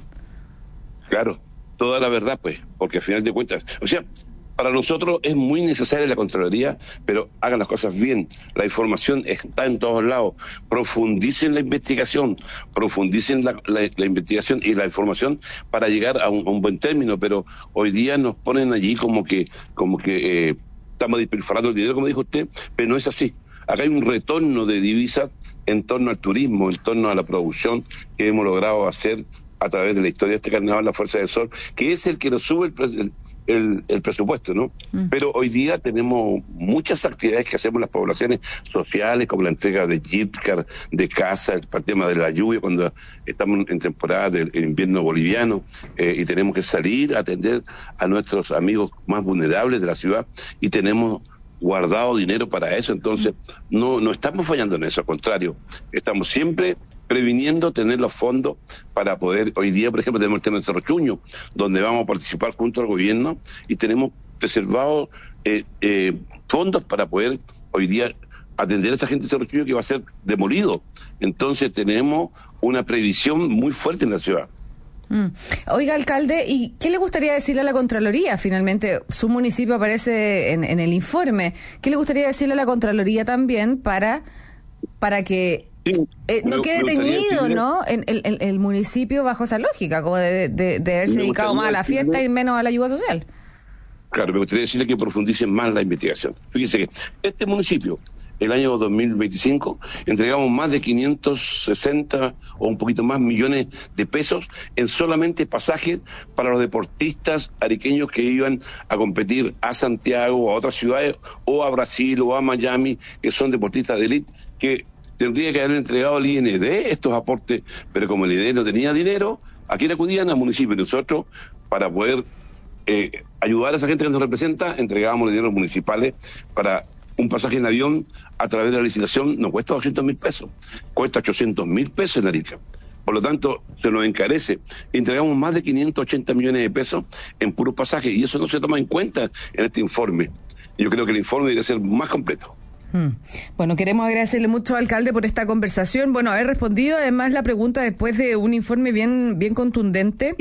Claro, toda la verdad, pues, porque al final de cuentas, o sea, para nosotros es muy necesaria la Contraloría, pero hagan las cosas bien. La información está en todos lados. Profundicen la investigación, profundicen la, la, la investigación y la información para llegar a un, a un buen término, pero hoy día nos ponen allí como que, como que eh, estamos despilfarrando el dinero, como dijo usted, pero no es así. Acá hay un retorno de divisas en torno al turismo, en torno a la producción que hemos logrado hacer a través de la historia de este carnaval, la Fuerza del Sol, que es el que nos sube el, el El, el presupuesto, ¿no? Mm. Pero hoy día tenemos muchas actividades que hacemos las poblaciones sociales, como la entrega de gift card, de casa, el tema de la lluvia, cuando estamos en temporada del invierno boliviano, eh, y tenemos que salir a atender a nuestros amigos más vulnerables de la ciudad, y tenemos guardado dinero para eso. Entonces no, no estamos fallando en eso, al contrario, estamos siempre previniendo tener los fondos para poder. Hoy día, por ejemplo, tenemos el tema de Cerro Chuño, donde vamos a participar junto al gobierno, y tenemos reservados eh, eh, fondos para poder hoy día atender a esa gente de Cerro Chuño que va a ser demolido. Entonces tenemos una previsión muy fuerte en la ciudad. Mm. Oiga, alcalde, ¿y qué le gustaría decirle a la Contraloría? Finalmente, su municipio aparece en, en el informe. ¿Qué le gustaría decirle a la Contraloría también para, para que sí, eh, no me, quede me teñido, decirle, ¿no? En el, el, el municipio bajo esa lógica, como de, de, de haberse dedicado más a la fiesta decirle, y menos a la ayuda social? Claro, me gustaría decirle que profundicen más la investigación. Fíjese que este municipio, el año dos mil veinticinco, entregamos más de quinientos sesenta o un poquito más millones de pesos en solamente pasajes para los deportistas ariqueños que iban a competir a Santiago o a otras ciudades, o a Brasil o a Miami, que son deportistas de élite, que tendría que haber entregado al I N D estos aportes, pero como el I N D no tenía dinero, ¿a quién acudían? Al municipio. Nosotros, para poder eh, ayudar a esa gente que nos representa, entregábamos dinero municipales para un pasaje en avión a través de la licitación. No cuesta doscientos mil pesos, cuesta ochocientos mil pesos en Arica. Por lo tanto, se nos encarece. Entregamos más de quinientos ochenta millones de pesos en puros pasajes, y eso no se toma en cuenta en este informe. Yo creo que el informe debe ser más completo. Hmm. Bueno, queremos agradecerle mucho, alcalde, por esta conversación. Bueno, haber respondido además la pregunta después de un informe bien, bien contundente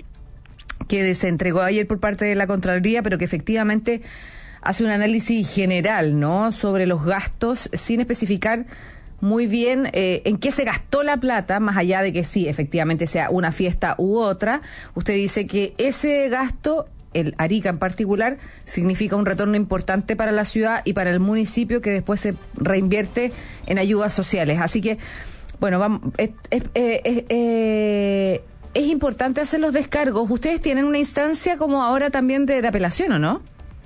que se entregó ayer por parte de la Contraloría, pero que efectivamente hace un análisis general, ¿no?, sobre los gastos, sin especificar muy bien eh, en qué se gastó la plata, más allá de que sí, efectivamente sea una fiesta u otra. Usted dice que ese gasto, el Arica en particular, significa un retorno importante para la ciudad y para el municipio, que después se reinvierte en ayudas sociales. Así que, bueno, vamos, es, es, es, es, es importante hacer los descargos. Ustedes tienen una instancia como ahora también de, de apelación, ¿o no?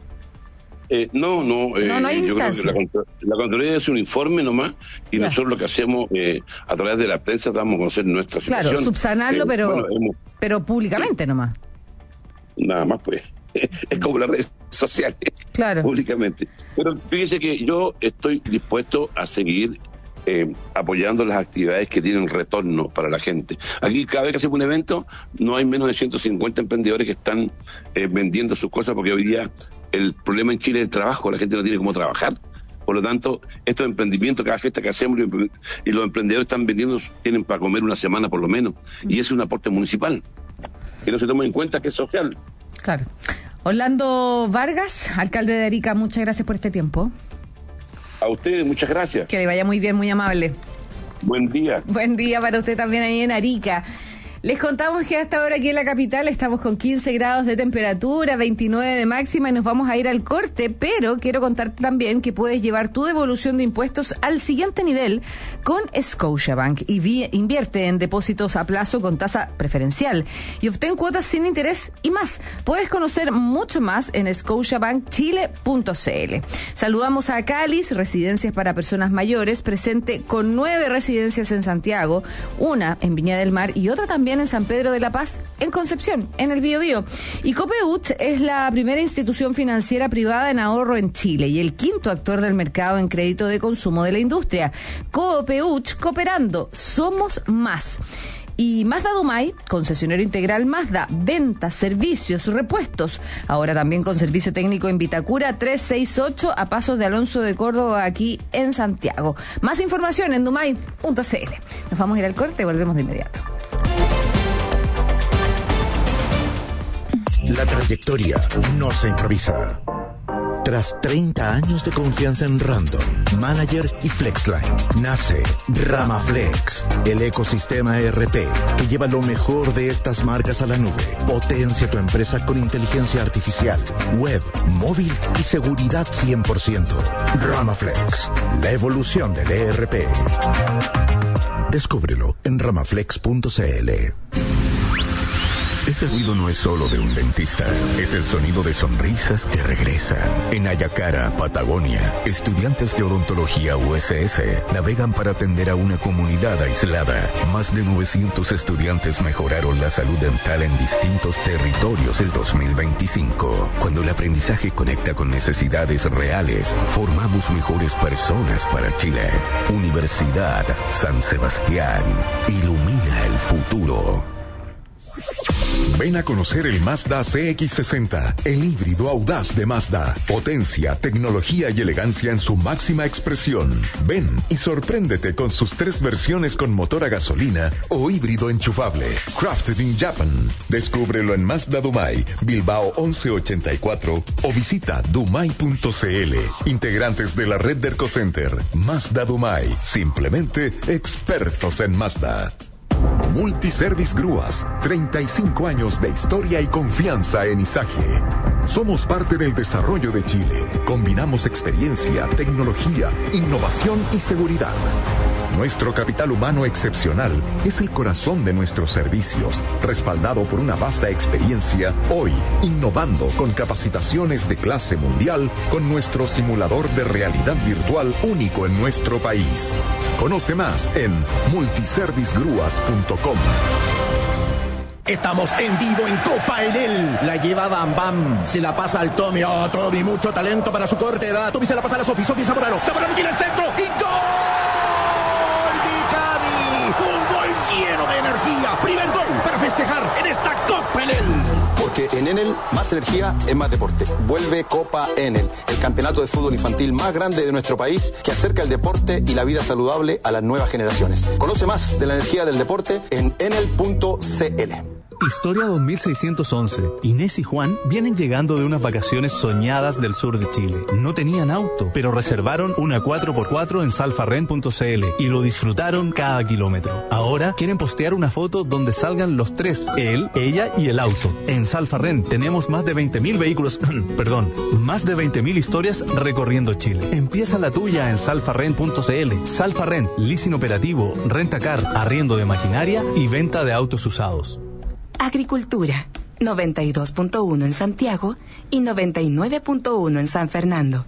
Eh, no, no, eh, no, no hay yo creo que la, la Contraloría hace un informe nomás, y ya. Nosotros lo que hacemos eh, a través de la prensa damos a conocer nuestra situación. Claro, subsanarlo, eh, pero bueno, hemos, pero públicamente eh, nomás. Nada más, pues. Es como las redes sociales. Claro. Públicamente. Pero fíjese que yo estoy dispuesto a seguir eh, apoyando las actividades que tienen retorno para la gente. Aquí, cada vez que hacemos un evento, no hay menos de ciento cincuenta emprendedores que están eh, vendiendo sus cosas, porque hoy día el problema en Chile es el trabajo, la gente no tiene cómo trabajar. Por lo tanto, estos emprendimientos, cada fiesta que hacemos, y los emprendedores están vendiendo, tienen para comer una semana por lo menos, y es un aporte municipal, que no se toma en cuenta que es social. Claro. Orlando Vargas, alcalde de Arica, muchas gracias por este tiempo. A ustedes, muchas gracias. Que le vaya muy bien, muy amable. Buen día. Buen día para usted también ahí en Arica. Les contamos que hasta ahora aquí en la capital estamos con quince grados de temperatura, veintinueve de máxima, y nos vamos a ir al corte, pero quiero contarte también que puedes llevar tu devolución de impuestos al siguiente nivel con Scotiabank, y vi, invierte en depósitos a plazo con tasa preferencial y obtén cuotas sin interés y más. Puedes conocer mucho más en scotiabank chile punto c l. Saludamos a Calis, residencias para personas mayores, presente con nueve residencias en Santiago, una en Viña del Mar y otra también también en San Pedro de la Paz, en Concepción, en el Biobío. Y Copeuch es la primera institución financiera privada en ahorro en Chile y el quinto actor del mercado en crédito de consumo de la industria. Copeuch, cooperando, somos más. Y Mazda Dumay, concesionario integral Mazda, ventas, servicios, repuestos. Ahora también con servicio técnico en Vitacura trescientos sesenta y ocho a pasos de Alonso de Córdoba, aquí en Santiago. Más información en dumay punto c l. Nos vamos a ir al corte y volvemos de inmediato. La trayectoria no se improvisa. Tras treinta años de confianza en Randon, Manager y Flexline, nace Ramaflex, el ecosistema E R P que lleva lo mejor de estas marcas a la nube. Potencia tu empresa con inteligencia artificial, web, móvil y seguridad cien por ciento. Ramaflex, la evolución del E R P. Descúbrelo en ramaflex punto c l. Ese ruido no es solo de un dentista, es el sonido de sonrisas que regresan. En Ayacara, Patagonia, estudiantes de odontología U S S navegan para atender a una comunidad aislada. Más de novecientos estudiantes mejoraron la salud dental en distintos territorios el dos mil veinticinco. Cuando el aprendizaje conecta con necesidades reales, formamos mejores personas para Chile. Universidad San Sebastián, ilumina el futuro. Ven a conocer el Mazda C X sesenta, el híbrido audaz de Mazda. Potencia, tecnología y elegancia en su máxima expresión. Ven y sorpréndete con sus tres versiones con motor a gasolina o híbrido enchufable. Crafted in Japan. Descúbrelo en Mazda Dumay, Bilbao once ochenta y cuatro o visita dumay punto c l. Integrantes de la red de Ercocenter. Mazda Dumay. Simplemente expertos en Mazda. Multiservice Grúas, treinta y cinco años de historia y confianza en Izaje. Somos parte del desarrollo de Chile. Combinamos experiencia, tecnología, innovación y seguridad. Nuestro capital humano excepcional es el corazón de nuestros servicios, respaldado por una vasta experiencia, hoy innovando con capacitaciones de clase mundial con nuestro simulador de realidad virtual único en nuestro país. Conoce más en multiservice grúas punto com. Estamos en vivo en Copa Enel. La lleva Bam Bam. Se la pasa al Tommy. Oh, Tommy, mucho talento para su corta edad. Tommy se la pasa a la Sofi. Sofi Zamorano. Zamorano tiene el centro. ¡Y gol! Un gol lleno de energía. Primer gol para festejar en esta Copa Enel. Porque en Enel más energía es más deporte. Vuelve Copa Enel, el campeonato de fútbol infantil más grande de nuestro país que acerca el deporte y la vida saludable a las nuevas generaciones. Conoce más de la energía del deporte en enel punto c l. Historia dos mil seiscientos once. Inés y Juan vienen llegando de unas vacaciones soñadas del sur de Chile. No tenían auto, pero reservaron una cuatro por cuatro en salfarren punto c l y lo disfrutaron cada kilómetro. Ahora quieren postear una foto donde salgan los tres, él, ella y el auto. En Salfarren tenemos más de veinte mil vehículos, perdón, más de veinte mil historias recorriendo Chile. Empieza la tuya en salfarren punto c l. Salfarren, leasing operativo, rentacar, arriendo de maquinaria y venta de autos usados. Agricultura, noventa y dos punto uno en Santiago y noventa y nueve punto uno en San Fernando.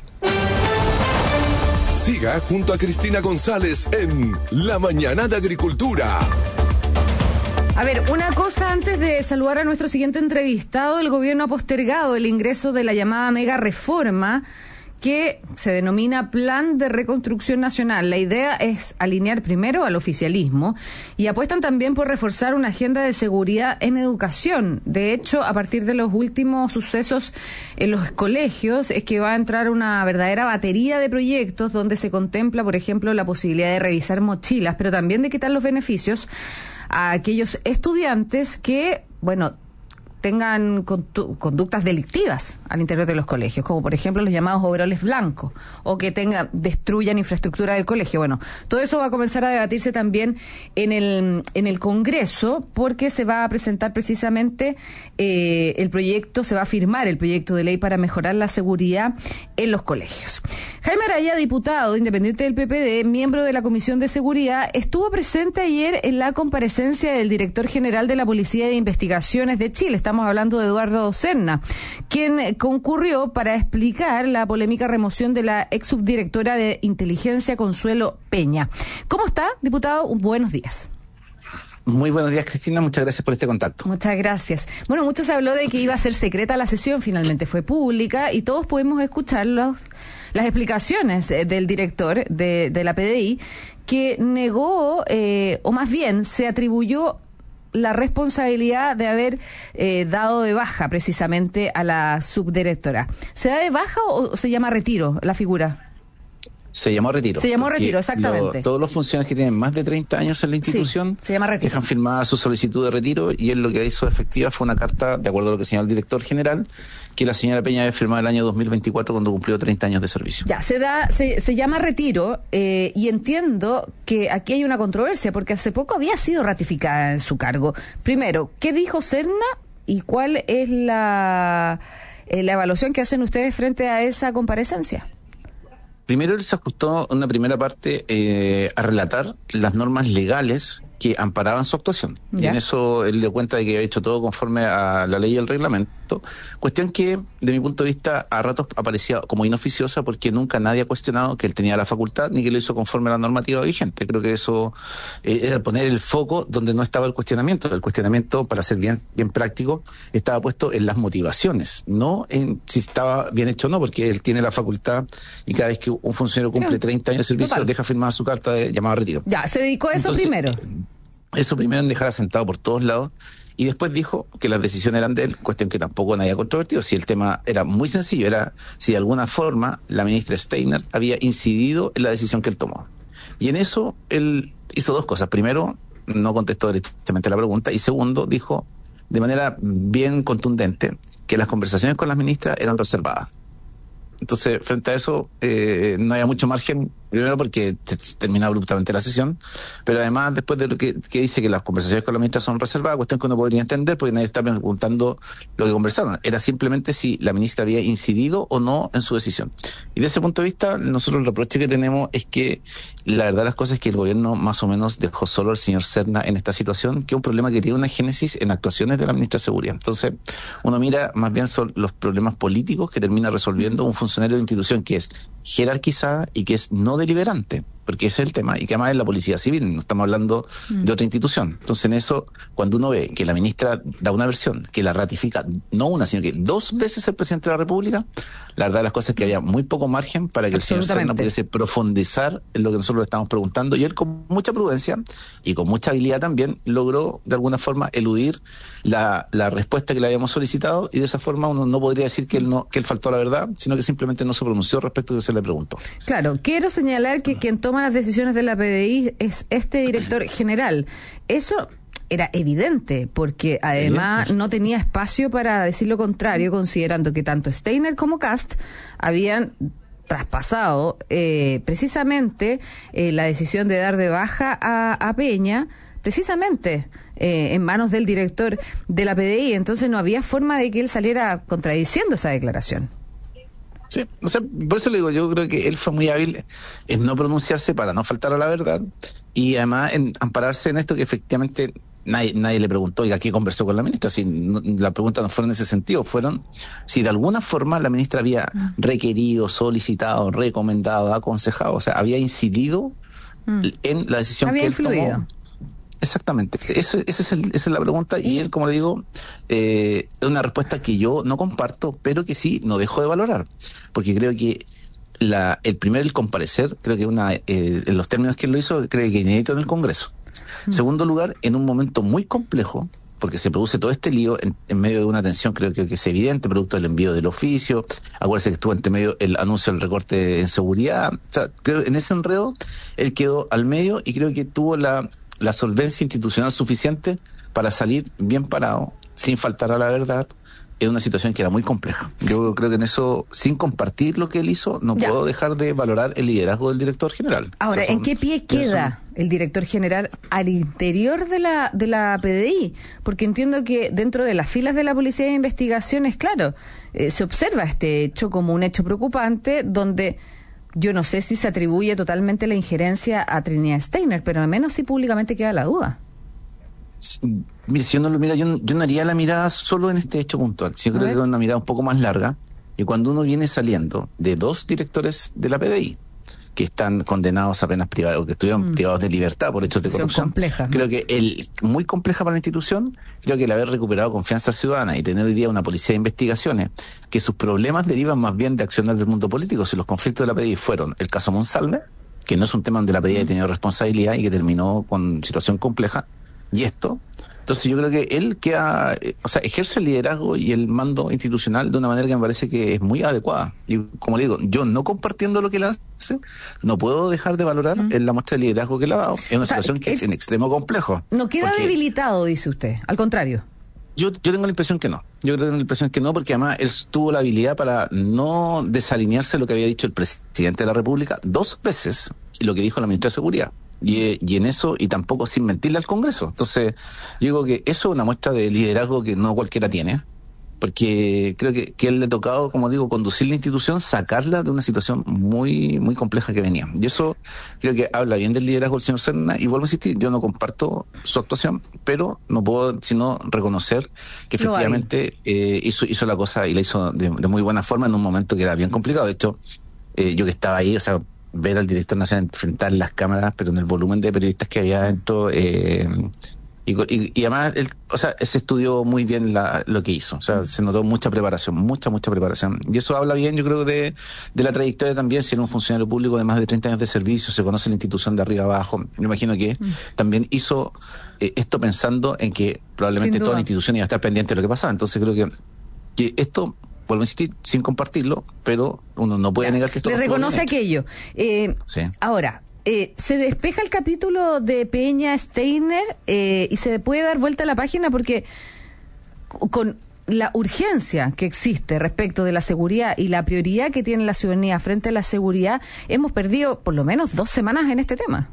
Siga junto a Cristina González en La Mañana de Agricultura. A ver, una cosa antes de saludar a nuestro siguiente entrevistado. El gobierno ha postergado el ingreso de la llamada mega reforma que se denomina Plan de Reconstrucción Nacional. La idea es alinear primero al oficialismo y apuestan también por reforzar una agenda de seguridad en educación. De hecho, a partir de los últimos sucesos en los colegios es que va a entrar una verdadera batería de proyectos donde se contempla, por ejemplo, la posibilidad de revisar mochilas, pero también de quitar los beneficios a aquellos estudiantes que, bueno, tengan conductas delictivas al interior de los colegios, como por ejemplo los llamados overoles blancos, o que tengan, destruyan infraestructura del colegio. Bueno, todo eso va a comenzar a debatirse también en el en el Congreso, porque se va a presentar precisamente eh, el proyecto, se va a firmar el proyecto de ley para mejorar la seguridad en los colegios. Jaime Araya, diputado independiente del P P D, miembro de la Comisión de Seguridad, estuvo presente ayer en la comparecencia del director general de la Policía de Investigaciones de Chile. Estamos hablando de Eduardo Serna, quien concurrió para explicar la polémica remoción de la ex subdirectora de Inteligencia, Consuelo Peña. ¿Cómo está, diputado? Buenos días. Muy buenos días, Cristina. Muchas gracias por este contacto. Muchas gracias. Bueno, mucho se habló de que iba a ser secreta la sesión, finalmente fue pública y todos pudimos escuchar los, las explicaciones del director de, de la P D I, que negó, eh, o más bien se atribuyó la responsabilidad de haber eh, dado de baja precisamente a la subdirectora. ¿Se da de baja o se llama retiro la figura? Se llamó retiro. Se llamó retiro, exactamente. Lo, todos los funcionarios que tienen más de treinta años en la institución sí, se llama retiro. Dejan firmada su solicitud de retiro y él lo que hizo efectiva fue una carta, de acuerdo a lo que señaló el director general, que la señora Peña había firmado el año dos mil veinticuatro cuando cumplió treinta años de servicio. Ya, se da, se, se llama retiro eh, y entiendo que aquí hay una controversia porque hace poco había sido ratificada en su cargo. Primero, ¿qué dijo Serna y cuál es la, eh, la evaluación que hacen ustedes frente a esa comparecencia? Primero él se ajustó en una primera parte eh, a relatar las normas legales que amparaban su actuación. ¿Ya? Y en eso él dio cuenta de que había hecho todo conforme a la ley y el reglamento. Cuestión que, de mi punto de vista, a ratos aparecía como inoficiosa porque nunca nadie ha cuestionado que él tenía la facultad ni que lo hizo conforme a la normativa vigente. Creo que eso eh, era poner el foco donde no estaba el cuestionamiento. El cuestionamiento, para ser bien, bien práctico, estaba puesto en las motivaciones, no en si estaba bien hecho o no, porque él tiene la facultad y cada vez que un funcionario cumple treinta años de servicio, Total. deja firmada su carta de llamado a retiro. Ya, se dedicó a eso Entonces, primero. Eso primero en dejar asentado por todos lados y después dijo que las decisiones eran de él, cuestión que tampoco nadie ha controvertido. Si el tema era muy sencillo, era si de alguna forma la ministra Steiner había incidido en la decisión que él tomó. Y en eso él hizo dos cosas. Primero, no contestó directamente la pregunta y segundo, dijo de manera bien contundente que las conversaciones con las ministras eran reservadas. Entonces, frente a eso, eh, no había mucho margen, primero porque termina abruptamente la sesión, pero además después de lo que, que dice que las conversaciones con la ministra son reservadas, cuestión que uno podría entender porque nadie está preguntando lo que conversaron, era simplemente si la ministra había incidido o no en su decisión. Y de ese punto de vista, nosotros el reproche que tenemos es que la verdad de las cosas es que el gobierno más o menos dejó solo al señor Serna en esta situación, que es un problema que tiene una génesis en actuaciones de la ministra de Seguridad. Entonces, uno mira más bien son los problemas políticos que termina resolviendo un funcionario de la institución que es jerarquizada y que es no deliberante, porque ese es el tema, y que además es la policía civil, no estamos hablando mm. de otra institución. Entonces en eso, cuando uno ve que la ministra da una versión, que la ratifica no una, sino que dos veces el presidente de la República, la verdad de las cosas es que había muy poco margen para que el señor Serna pudiese profundizar en lo que nosotros le estamos preguntando, y él con mucha prudencia y con mucha habilidad también logró de alguna forma eludir la, la respuesta que le habíamos solicitado, y de esa forma uno no podría decir que él no que él faltó a la verdad, sino que simplemente no se pronunció respecto a lo que se le preguntó. Claro, quiero señalar que quien toma las decisiones de la P D I es este director general. Eso era evidente, porque además no tenía espacio para decir lo contrario, considerando que tanto Steiner como Kast habían traspasado eh, precisamente eh, la decisión de dar de baja a, a Peña, precisamente eh, en manos del director de la P D I. Entonces no había forma de que él saliera contradiciendo esa declaración. Sí, o sea, por eso le digo, yo creo que él fue muy hábil en no pronunciarse para no faltar a la verdad y además en ampararse en esto que efectivamente nadie, nadie le preguntó, oiga, ¿qué conversó con la ministra? Si no, la pregunta no fueron en ese sentido, fueron si de alguna forma la ministra había requerido, solicitado, recomendado, aconsejado, o sea, había incidido mm. en la decisión había que él influido. tomó. Exactamente, eso, ese es el, esa es la pregunta y él, como le digo, eh, es una respuesta que yo no comparto, pero que sí no dejo de valorar, porque creo que la, el primer el comparecer, creo que una eh, en los términos que él lo hizo, creo que inédito en el Congreso. En mm. segundo lugar, en un momento muy complejo, porque se produce todo este lío en, en medio de una tensión, creo que, que es evidente, producto del envío del oficio, acuérdense que estuvo entre medio el anuncio del recorte en seguridad, o sea, creo que en ese enredo él quedó al medio y creo que tuvo la la solvencia institucional suficiente para salir bien parado, sin faltar a la verdad, en una situación que era muy compleja. Yo creo que en eso, sin compartir lo que él hizo, no ya. puedo dejar de valorar el liderazgo del director general. Ahora, o sea, son, ¿en qué pie queda son... el director general al interior de la de la P D I? Porque entiendo que dentro de las filas de la Policía de Investigaciones, claro, eh, se observa este hecho como un hecho preocupante, donde yo no sé si se atribuye totalmente la injerencia a Trinidad Steiner, pero al menos sí públicamente queda la duda. Sí, mira, si uno lo mira, yo, yo no haría la mirada solo en este hecho puntual. Yo creo que es una mirada un poco más larga. Y cuando uno viene saliendo de dos directores de la P D I, que están condenados a penas privadas, o que estuvieron mm. privados de libertad por hechos de corrupción. Compleja, ¿no? Creo que el muy compleja para la institución, creo que el haber recuperado confianza ciudadana y tener hoy día una policía de investigaciones, que sus problemas derivan más bien de acciones del mundo político. Si los conflictos de la P D I fueron el caso Monsalve, que no es un tema donde la P D I ha tenido responsabilidad y que terminó con situación compleja, y esto, entonces yo creo que él queda, o sea, ejerce el liderazgo y el mando institucional de una manera que me parece que es muy adecuada. Y como le digo, yo no compartiendo lo que él hace, no puedo dejar de valorar mm. la muestra de liderazgo que le ha dado. Es una o sea, situación que es, es en extremo complejo. No queda debilitado, dice usted, al contrario. Yo, yo tengo la impresión que no. Yo tengo la impresión que no, porque además él tuvo la habilidad para no desalinearse de lo que había dicho el presidente de la República dos veces y lo que dijo la ministra de Seguridad. Y, y en eso, y tampoco sin mentirle al Congreso. Entonces, yo digo que eso es una muestra de liderazgo que no cualquiera tiene, porque creo que, que él le ha tocado, como digo, conducir la institución, sacarla de una situación muy muy compleja que venía. Y eso creo que habla bien del liderazgo del señor Serna, y vuelvo a insistir, yo no comparto su actuación, pero no puedo sino reconocer que efectivamente eh, hizo, hizo la cosa y la hizo de, de muy buena forma en un momento que era bien complicado. De hecho, eh, yo que estaba ahí, o sea, ver al director nacional enfrentar las cámaras, pero en el volumen de periodistas que había dentro, eh, y, y, y además, él, o sea, se estudió muy bien la, lo que hizo, o sea, se notó mucha preparación, mucha, mucha preparación, y eso habla bien, yo creo, de, de la trayectoria también. Si era un funcionario público de más de treinta años de servicio, se conoce la institución de arriba abajo, me imagino que mm. también hizo eh, esto pensando en que probablemente toda la institución iba a estar pendiente de lo que pasaba. Entonces creo que, que esto, vuelvo a insistir, sin compartirlo, pero uno no puede negar que esto... Le reconoce aquello. Eh, sí. Ahora, eh, se despeja el capítulo de Peña Steiner eh, y se puede dar vuelta a la página, porque con la urgencia que existe respecto de la seguridad y la prioridad que tiene la ciudadanía frente a la seguridad, hemos perdido por lo menos dos semanas en este tema.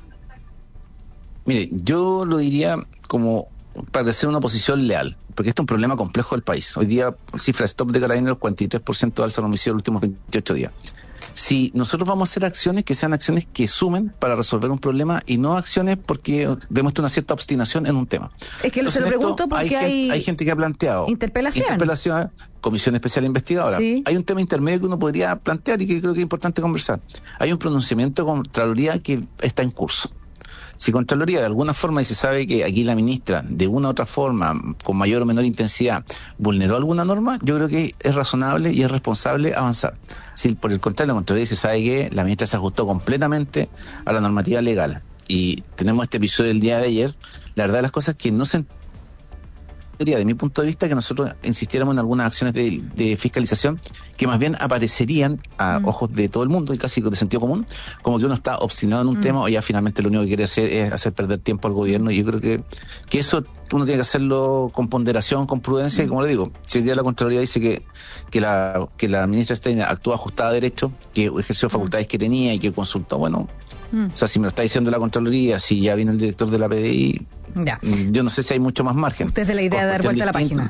Mire, yo lo diría como para hacer una oposición leal, porque esto es un problema complejo del país. Hoy día, cifra stop de Carabineros, cuarenta y tres por ciento de alza de homicidio en los últimos veintiocho días. Si nosotros vamos a hacer acciones, que sean acciones que sumen para resolver un problema y no acciones porque demuestra una cierta obstinación en un tema. Es que Entonces, se lo pregunto porque hay, hay, gente, hay gente que ha planteado interpelación. Interpelación, comisión especial investigadora. Sí. Hay un tema intermedio que uno podría plantear y que creo que es importante conversar. Hay un pronunciamiento de Contraloría que está en curso. Si Contraloría de alguna forma y se sabe que aquí la ministra de una u otra forma, con mayor o menor intensidad, vulneró alguna norma, yo creo que es razonable y es responsable avanzar. Si por el contrario la Contraloría se sabe que la ministra se ajustó completamente a la normativa legal y tenemos este episodio del día de ayer, la verdad de las cosas es que no se de mi punto de vista que nosotros insistiéramos en algunas acciones de, de fiscalización que más bien aparecerían a mm. ojos de todo el mundo y casi de sentido común, como que uno está obstinado en un mm. tema o ya finalmente lo único que quiere hacer es hacer perder tiempo al gobierno. Y yo creo que, que eso uno tiene que hacerlo con ponderación, con prudencia, mm. y como le digo, si hoy día la Contraloría dice que, que la que la ministra Steiner actuó ajustada a derecho, que ejerció facultades mm. que tenía y que consultó, bueno, mm. o sea, si me lo está diciendo la Contraloría, si ya vino el director de la P D I, ya. yo no sé si hay mucho más margen. Usted es de la idea de dar vuelta a la página.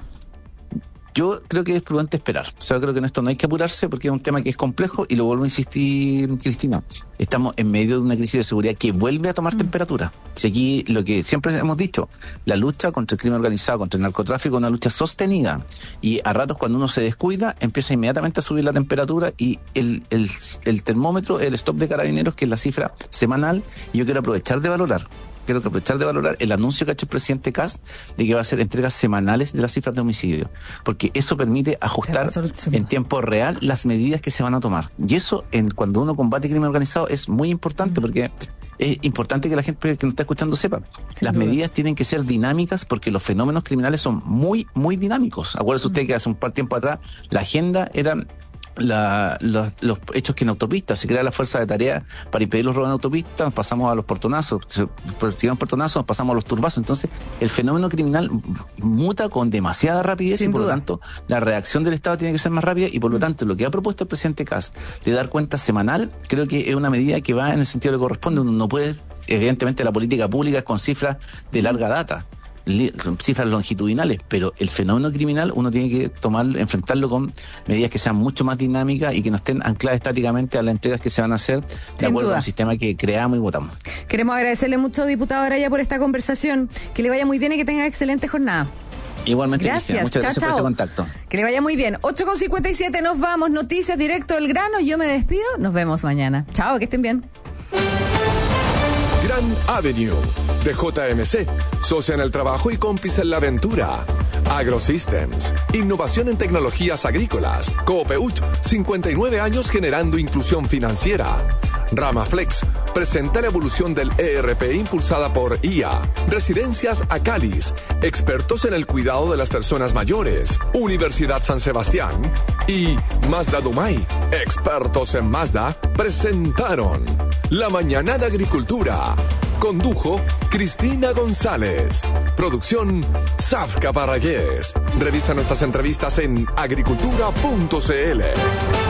Yo creo que es prudente esperar. O sea, creo que en esto no hay que apurarse porque es un tema que es complejo y lo vuelvo a insistir, Cristina. Estamos en medio de una crisis de seguridad que vuelve a tomar mm. temperatura. Si aquí lo que siempre hemos dicho, la lucha contra el crimen organizado, contra el narcotráfico, es una lucha sostenida. Y a ratos cuando uno se descuida, empieza inmediatamente a subir la temperatura y el, el, el termómetro, el stop de Carabineros, que es la cifra semanal, y yo quiero aprovechar de valorar. Quiero que aprovechar de valorar el anuncio que ha hecho el presidente Kast de que va a hacer entregas semanales de las cifras de homicidio, porque eso permite ajustar en tiempo real las medidas que se van a tomar. Y eso, en cuando uno combate crimen organizado, es muy importante, porque es importante que la gente que nos está escuchando sepa. Sin las duda. Medidas tienen que ser dinámicas porque los fenómenos criminales son muy, muy dinámicos. Acuérdese usted que hace un par de tiempo atrás la agenda era... La, los, los hechos que en autopistas se crea la fuerza de tarea para impedir los robos en autopistas, pasamos a los portonazos, sigamos portonazos, pasamos a los turbazos. Entonces el fenómeno criminal muta con demasiada rapidez. Sin y por duda. Lo tanto la reacción del Estado tiene que ser más rápida y por lo tanto lo que ha propuesto el presidente Kast de dar cuenta semanal, creo que es una medida que va en el sentido que corresponde. Uno no puede, evidentemente la política pública es con cifras de larga data, cifras longitudinales, pero el fenómeno criminal uno tiene que tomar, enfrentarlo con medidas que sean mucho más dinámicas y que no estén ancladas estáticamente a las entregas que se van a hacer de Sin acuerdo duda. Con el sistema que creamos y votamos. Queremos agradecerle mucho, diputado Araya, por esta conversación, que le vaya muy bien y que tenga excelente jornada. Igualmente, Gracias. Cristina, muchas chao, gracias chao. por este contacto. Que le vaya muy bien. ocho con cincuenta y siete, nos vamos. Noticias directo del grano. Yo me despido. Nos vemos mañana. Chao, que estén bien. Grand Avenue de J M C, socia en el trabajo y cómplice en la aventura. AgroSystems, innovación en tecnologías agrícolas. Coopeuch, cincuenta y nueve años generando inclusión financiera. Ramaflex, presenta la evolución del E R P impulsada por I A. Residencias Acalis, expertos en el cuidado de las personas mayores. Universidad San Sebastián y Mazda Dumay, expertos en Mazda, presentaron La Mañana de Agricultura. Condujo Cristina González. Producción Safka Parragués. Revisa nuestras entrevistas en agricultura punto c l.